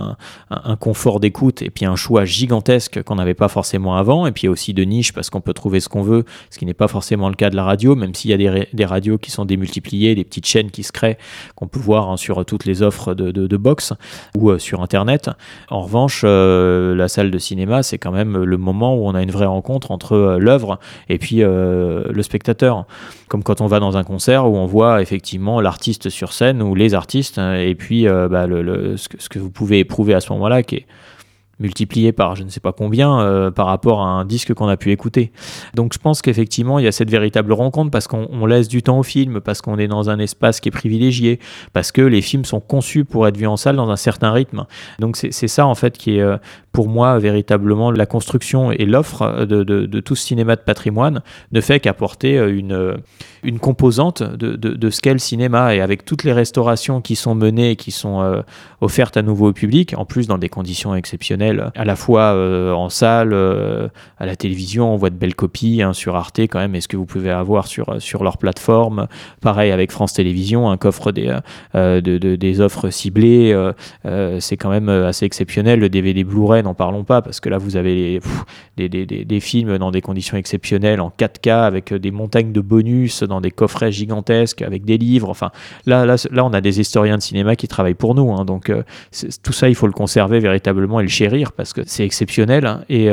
un confort d'écoute et puis un choix gigantesque qu'on n'avait pas forcément avant, et puis aussi de niche parce qu'on peut trouver ce qu'on veut, ce qui n'est pas forcément le cas de la radio, même s'il y a des radios qui sont démultipliées, des petites chaînes qui se créent, qu'on peut voir sur toutes les offres de box ou sur internet. En revanche, la salle de cinéma, c'est quand même le moment où on a une vraie rencontre entre l'œuvre et puis le spectateur. Comme quand on va dans un concert où on voit effectivement l'artiste sur scène ou les artistes, et puis ce que vous pouvez éprouver à ce moment-là, qui est multiplié par je ne sais pas combien par rapport à un disque qu'on a pu écouter. Donc je pense qu'effectivement il y a cette véritable rencontre parce qu'on laisse du temps au film, parce qu'on est dans un espace qui est privilégié, parce que les films sont conçus pour être vus en salle dans un certain rythme. Donc c'est ça en fait qui est pour moi véritablement la construction et l'offre de tout ce cinéma de patrimoine ne fait qu'apporter une composante de ce qu'est le cinéma, et avec toutes les restaurations qui sont menées et qui sont offertes à nouveau au public, en plus dans des conditions exceptionnelles, à la fois en salle, à la télévision, on voit de belles copies sur Arte quand même, et ce que vous pouvez avoir sur leur plateforme. Pareil avec France Télévisions, qu'offre des offres ciblées, c'est quand même assez exceptionnel. Le DVD Blu-ray, n'en parlons pas, parce que là vous avez des films dans des conditions exceptionnelles en 4K avec des montagnes de bonus dans des coffrets gigantesques avec des livres. Enfin là on a des historiens de cinéma qui travaillent pour nous, donc tout ça il faut le conserver véritablement et le chérir parce que c'est exceptionnel, et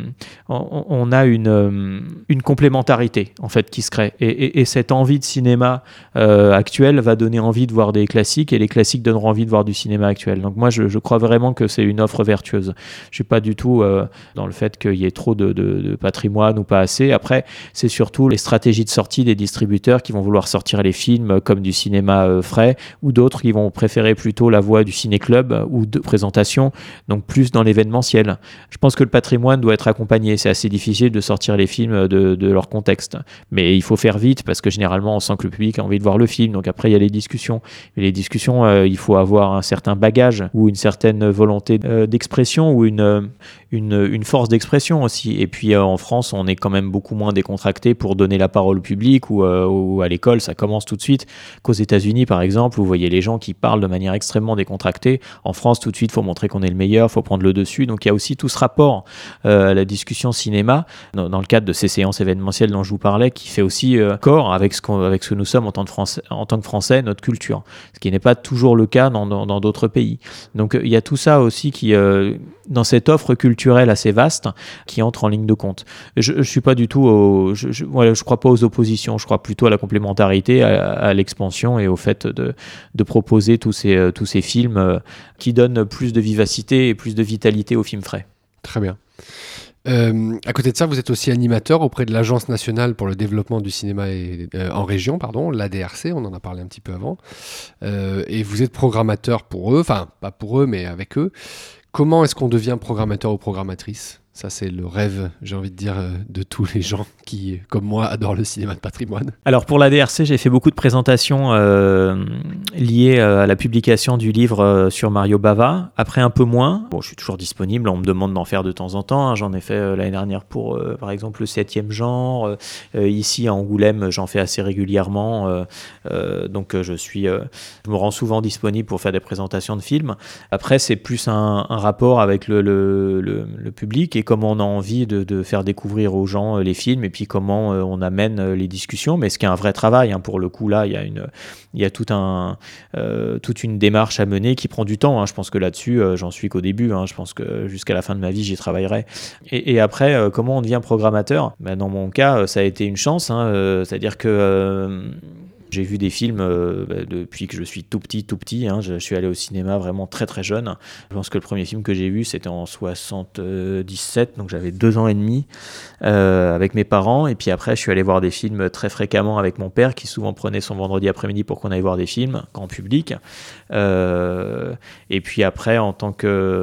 on a une complémentarité en fait qui se crée, et cette envie de cinéma actuel va donner envie de voir des classiques, et les classiques donneront envie de voir du cinéma actuel. Donc moi je crois vraiment que c'est une offre vertueuse. Je suis pas du tout dans le fait qu'il y ait trop de patrimoine ou pas assez. Après c'est surtout les stratégies de sortie des distributeurs qui vont vouloir sortir les films comme du cinéma frais, ou d'autres qui vont préférer plutôt la voie du ciné-club ou de présentation, donc plus dans l'événementiel. Je pense que le patrimoine doit être accompagné. C'est assez difficile de sortir les films de leur contexte. Mais il faut faire vite parce que généralement, on sent que le public a envie de voir le film. Donc après, il y a les discussions. Et les discussions, il faut avoir un certain bagage ou une certaine volonté d'expression ou une force d'expression aussi. Et puis en France, on est quand même beaucoup moins décontracté pour donner la parole au public ou à l'école, ça commence tout de suite. Qu'aux États-Unis, par exemple, vous voyez les gens qui parlent de manière extrêmement décontractée. En France, tout de suite, il faut montrer qu'on est le meilleur, il faut prendre le dessus. Donc il y a aussi tout ce rapport à la discussion cinéma, dans le cadre de ces séances événementielles dont je vous parlais, qui fait aussi corps avec ce que nous sommes en tant que Français, notre culture. Ce qui n'est pas toujours le cas dans d'autres pays. Donc il y a tout ça aussi qui, dans cette offre culturelle assez vaste, qui entre en ligne de compte. Je suis pas du tout je crois pas aux oppositions, je crois plutôt à la complémentarité, à l'expansion et au fait de proposer tous ces films qui donnent plus de vivacité et plus de vitalité aux films frais. Très bien. À côté de ça, vous êtes aussi animateur auprès de l'Agence nationale pour le développement du cinéma en région, l'ADRC, on en a parlé un petit peu avant. Et vous êtes programmateur pour eux, enfin pas pour eux, mais avec eux. Comment est-ce qu'on devient programmateur ou programmatrice ? Ça, c'est le rêve, j'ai envie de dire, de tous les gens qui, comme moi, adorent le cinéma de patrimoine. Alors, pour la DRC, j'ai fait beaucoup de présentations liées à la publication du livre sur Mario Bava. Après, un peu moins. Bon, je suis toujours disponible. On me demande d'en faire de temps en temps. J'en ai fait l'année dernière pour, par exemple, le 7e genre. Ici, à Angoulême, j'en fais assez régulièrement. Donc, je me rends souvent disponible pour faire des présentations de films. Après, c'est plus un rapport avec le public et comment on a envie de faire découvrir aux gens les films et puis comment on amène les discussions, mais ce qui est un vrai travail, hein, pour le coup là il y a toute une démarche à mener qui prend du temps, hein. Je pense que là-dessus j'en suis qu'au début, hein. Je pense que jusqu'à la fin de ma vie j'y travaillerai et après comment on devient programmateur, dans mon cas ça a été une chance, hein, c'est-à-dire que j'ai vu des films depuis que je suis tout petit, hein. Je suis allé au cinéma vraiment très très jeune. Je pense que le premier film que j'ai vu c'était en 77, donc j'avais 2 ans et demi avec mes parents. Et puis après je suis allé voir des films très fréquemment avec mon père qui souvent prenait son vendredi après-midi pour qu'on aille voir des films grand public. Et puis après en tant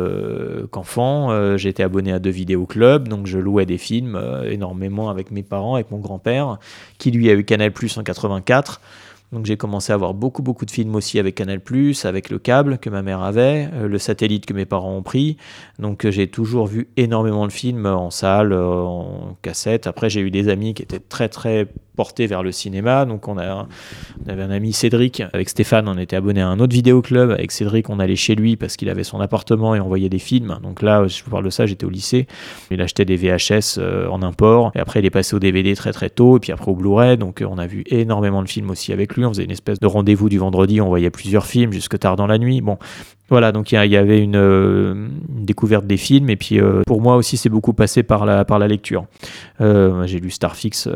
qu'enfant j'étais abonné à 2 vidéoclubs, donc je louais des films énormément avec mes parents, avec mon grand-père qui lui a eu Canal+ en 84. Donc j'ai commencé à voir beaucoup de films aussi avec Canal+, avec le câble que ma mère avait, le satellite que mes parents ont pris. Donc j'ai toujours vu énormément de films en salle, en cassette. Après j'ai eu des amis qui étaient très très portés vers le cinéma. Donc on avait un ami Cédric, avec Stéphane, on était abonné à un autre vidéoclub. Avec Cédric, on allait chez lui parce qu'il avait son appartement et on voyait des films. Donc là, je vous parle de ça, j'étais au lycée. Il achetait des VHS en import. Et après, il est passé au DVD très très tôt. Et puis après au Blu-ray. Donc on a vu énormément de films aussi avec lui. On faisait une espèce de rendez-vous du vendredi. On voyait plusieurs films jusque tard dans la nuit. Bon, voilà, donc il y avait une découverte des films. Et puis pour moi aussi, c'est beaucoup passé par la lecture. J'ai lu Starfix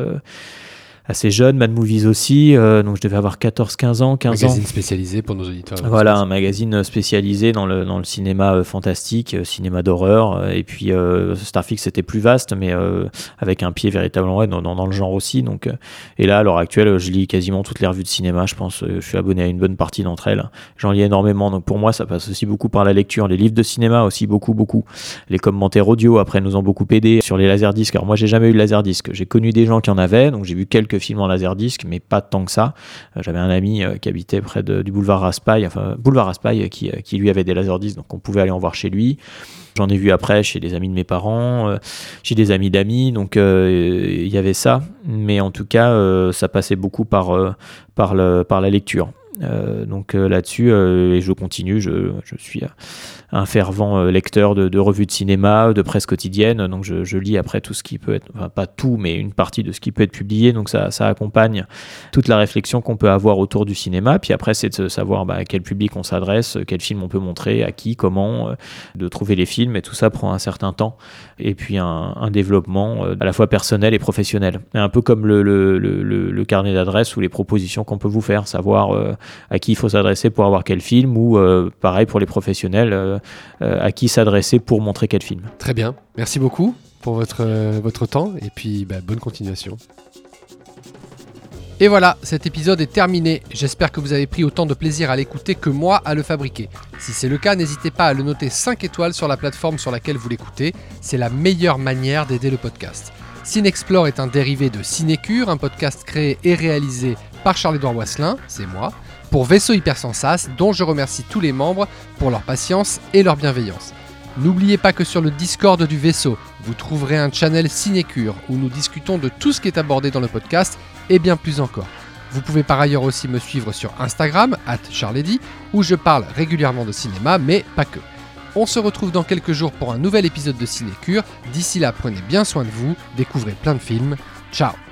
assez jeune, Mad Movies aussi, donc je devais avoir 14-15 ans, 15 ans. Magazine spécialisé pour nos auditeurs. Voilà, un magazine spécialisé dans le cinéma fantastique, cinéma d'horreur, et puis Starfix c'était plus vaste, mais avec un pied véritablement dans le genre aussi. Donc, et là, à l'heure actuelle, je lis quasiment toutes les revues de cinéma, je pense, je suis abonné à une bonne partie d'entre elles. J'en lis énormément, donc pour moi, ça passe aussi beaucoup par la lecture. Les livres de cinéma aussi, beaucoup. Les commentaires audio, après, nous ont beaucoup aidé sur les laserdiscs. Alors moi, j'ai jamais eu de laserdisc. J'ai connu des gens qui en avaient, donc j'ai vu quelques films en laserdisc, mais pas tant que ça. J'avais un ami qui habitait près du boulevard Raspail, qui lui avait des laserdiscs, donc on pouvait aller en voir chez lui. J'en ai vu après chez des amis de mes parents, chez des amis d'amis, donc il y avait ça. Mais en tout cas, ça passait beaucoup par la lecture. Donc là-dessus, et je continue, je suis un fervent lecteur de revues de cinéma, de presse quotidienne, donc je lis après tout ce qui peut être, enfin pas tout, mais une partie de ce qui peut être publié, donc ça accompagne toute la réflexion qu'on peut avoir autour du cinéma. Puis après, c'est de savoir à quel public on s'adresse, quel film on peut montrer, à qui, comment, de trouver les films, et tout ça prend un certain temps, et puis un développement à la fois personnel et professionnel. Et un peu comme le carnet d'adresses ou les propositions qu'on peut vous faire, savoir à qui il faut s'adresser pour avoir quel film, ou pareil pour les professionnels, à qui s'adresser pour montrer quel film. Très bien, merci beaucoup pour votre temps et puis bonne continuation. Et voilà, cet épisode est terminé. J'espère que vous avez pris autant de plaisir à l'écouter que moi à le fabriquer. Si c'est le cas, n'hésitez pas à le noter 5 étoiles sur la plateforme sur laquelle vous l'écoutez. C'est la meilleure manière d'aider le podcast. Cinexplore est un dérivé de Cinécure, un podcast créé et réalisé par Charles-Édouard Wasselin, c'est moi, pour Vaisseau Hypersensas, dont je remercie tous les membres pour leur patience et leur bienveillance. N'oubliez pas que sur le Discord du Vaisseau, vous trouverez un channel Cinécure où nous discutons de tout ce qui est abordé dans le podcast et bien plus encore. Vous pouvez par ailleurs aussi me suivre sur Instagram, @charledy, où je parle régulièrement de cinéma, mais pas que. On se retrouve dans quelques jours pour un nouvel épisode de Cinécure. D'ici là, prenez bien soin de vous, découvrez plein de films. Ciao!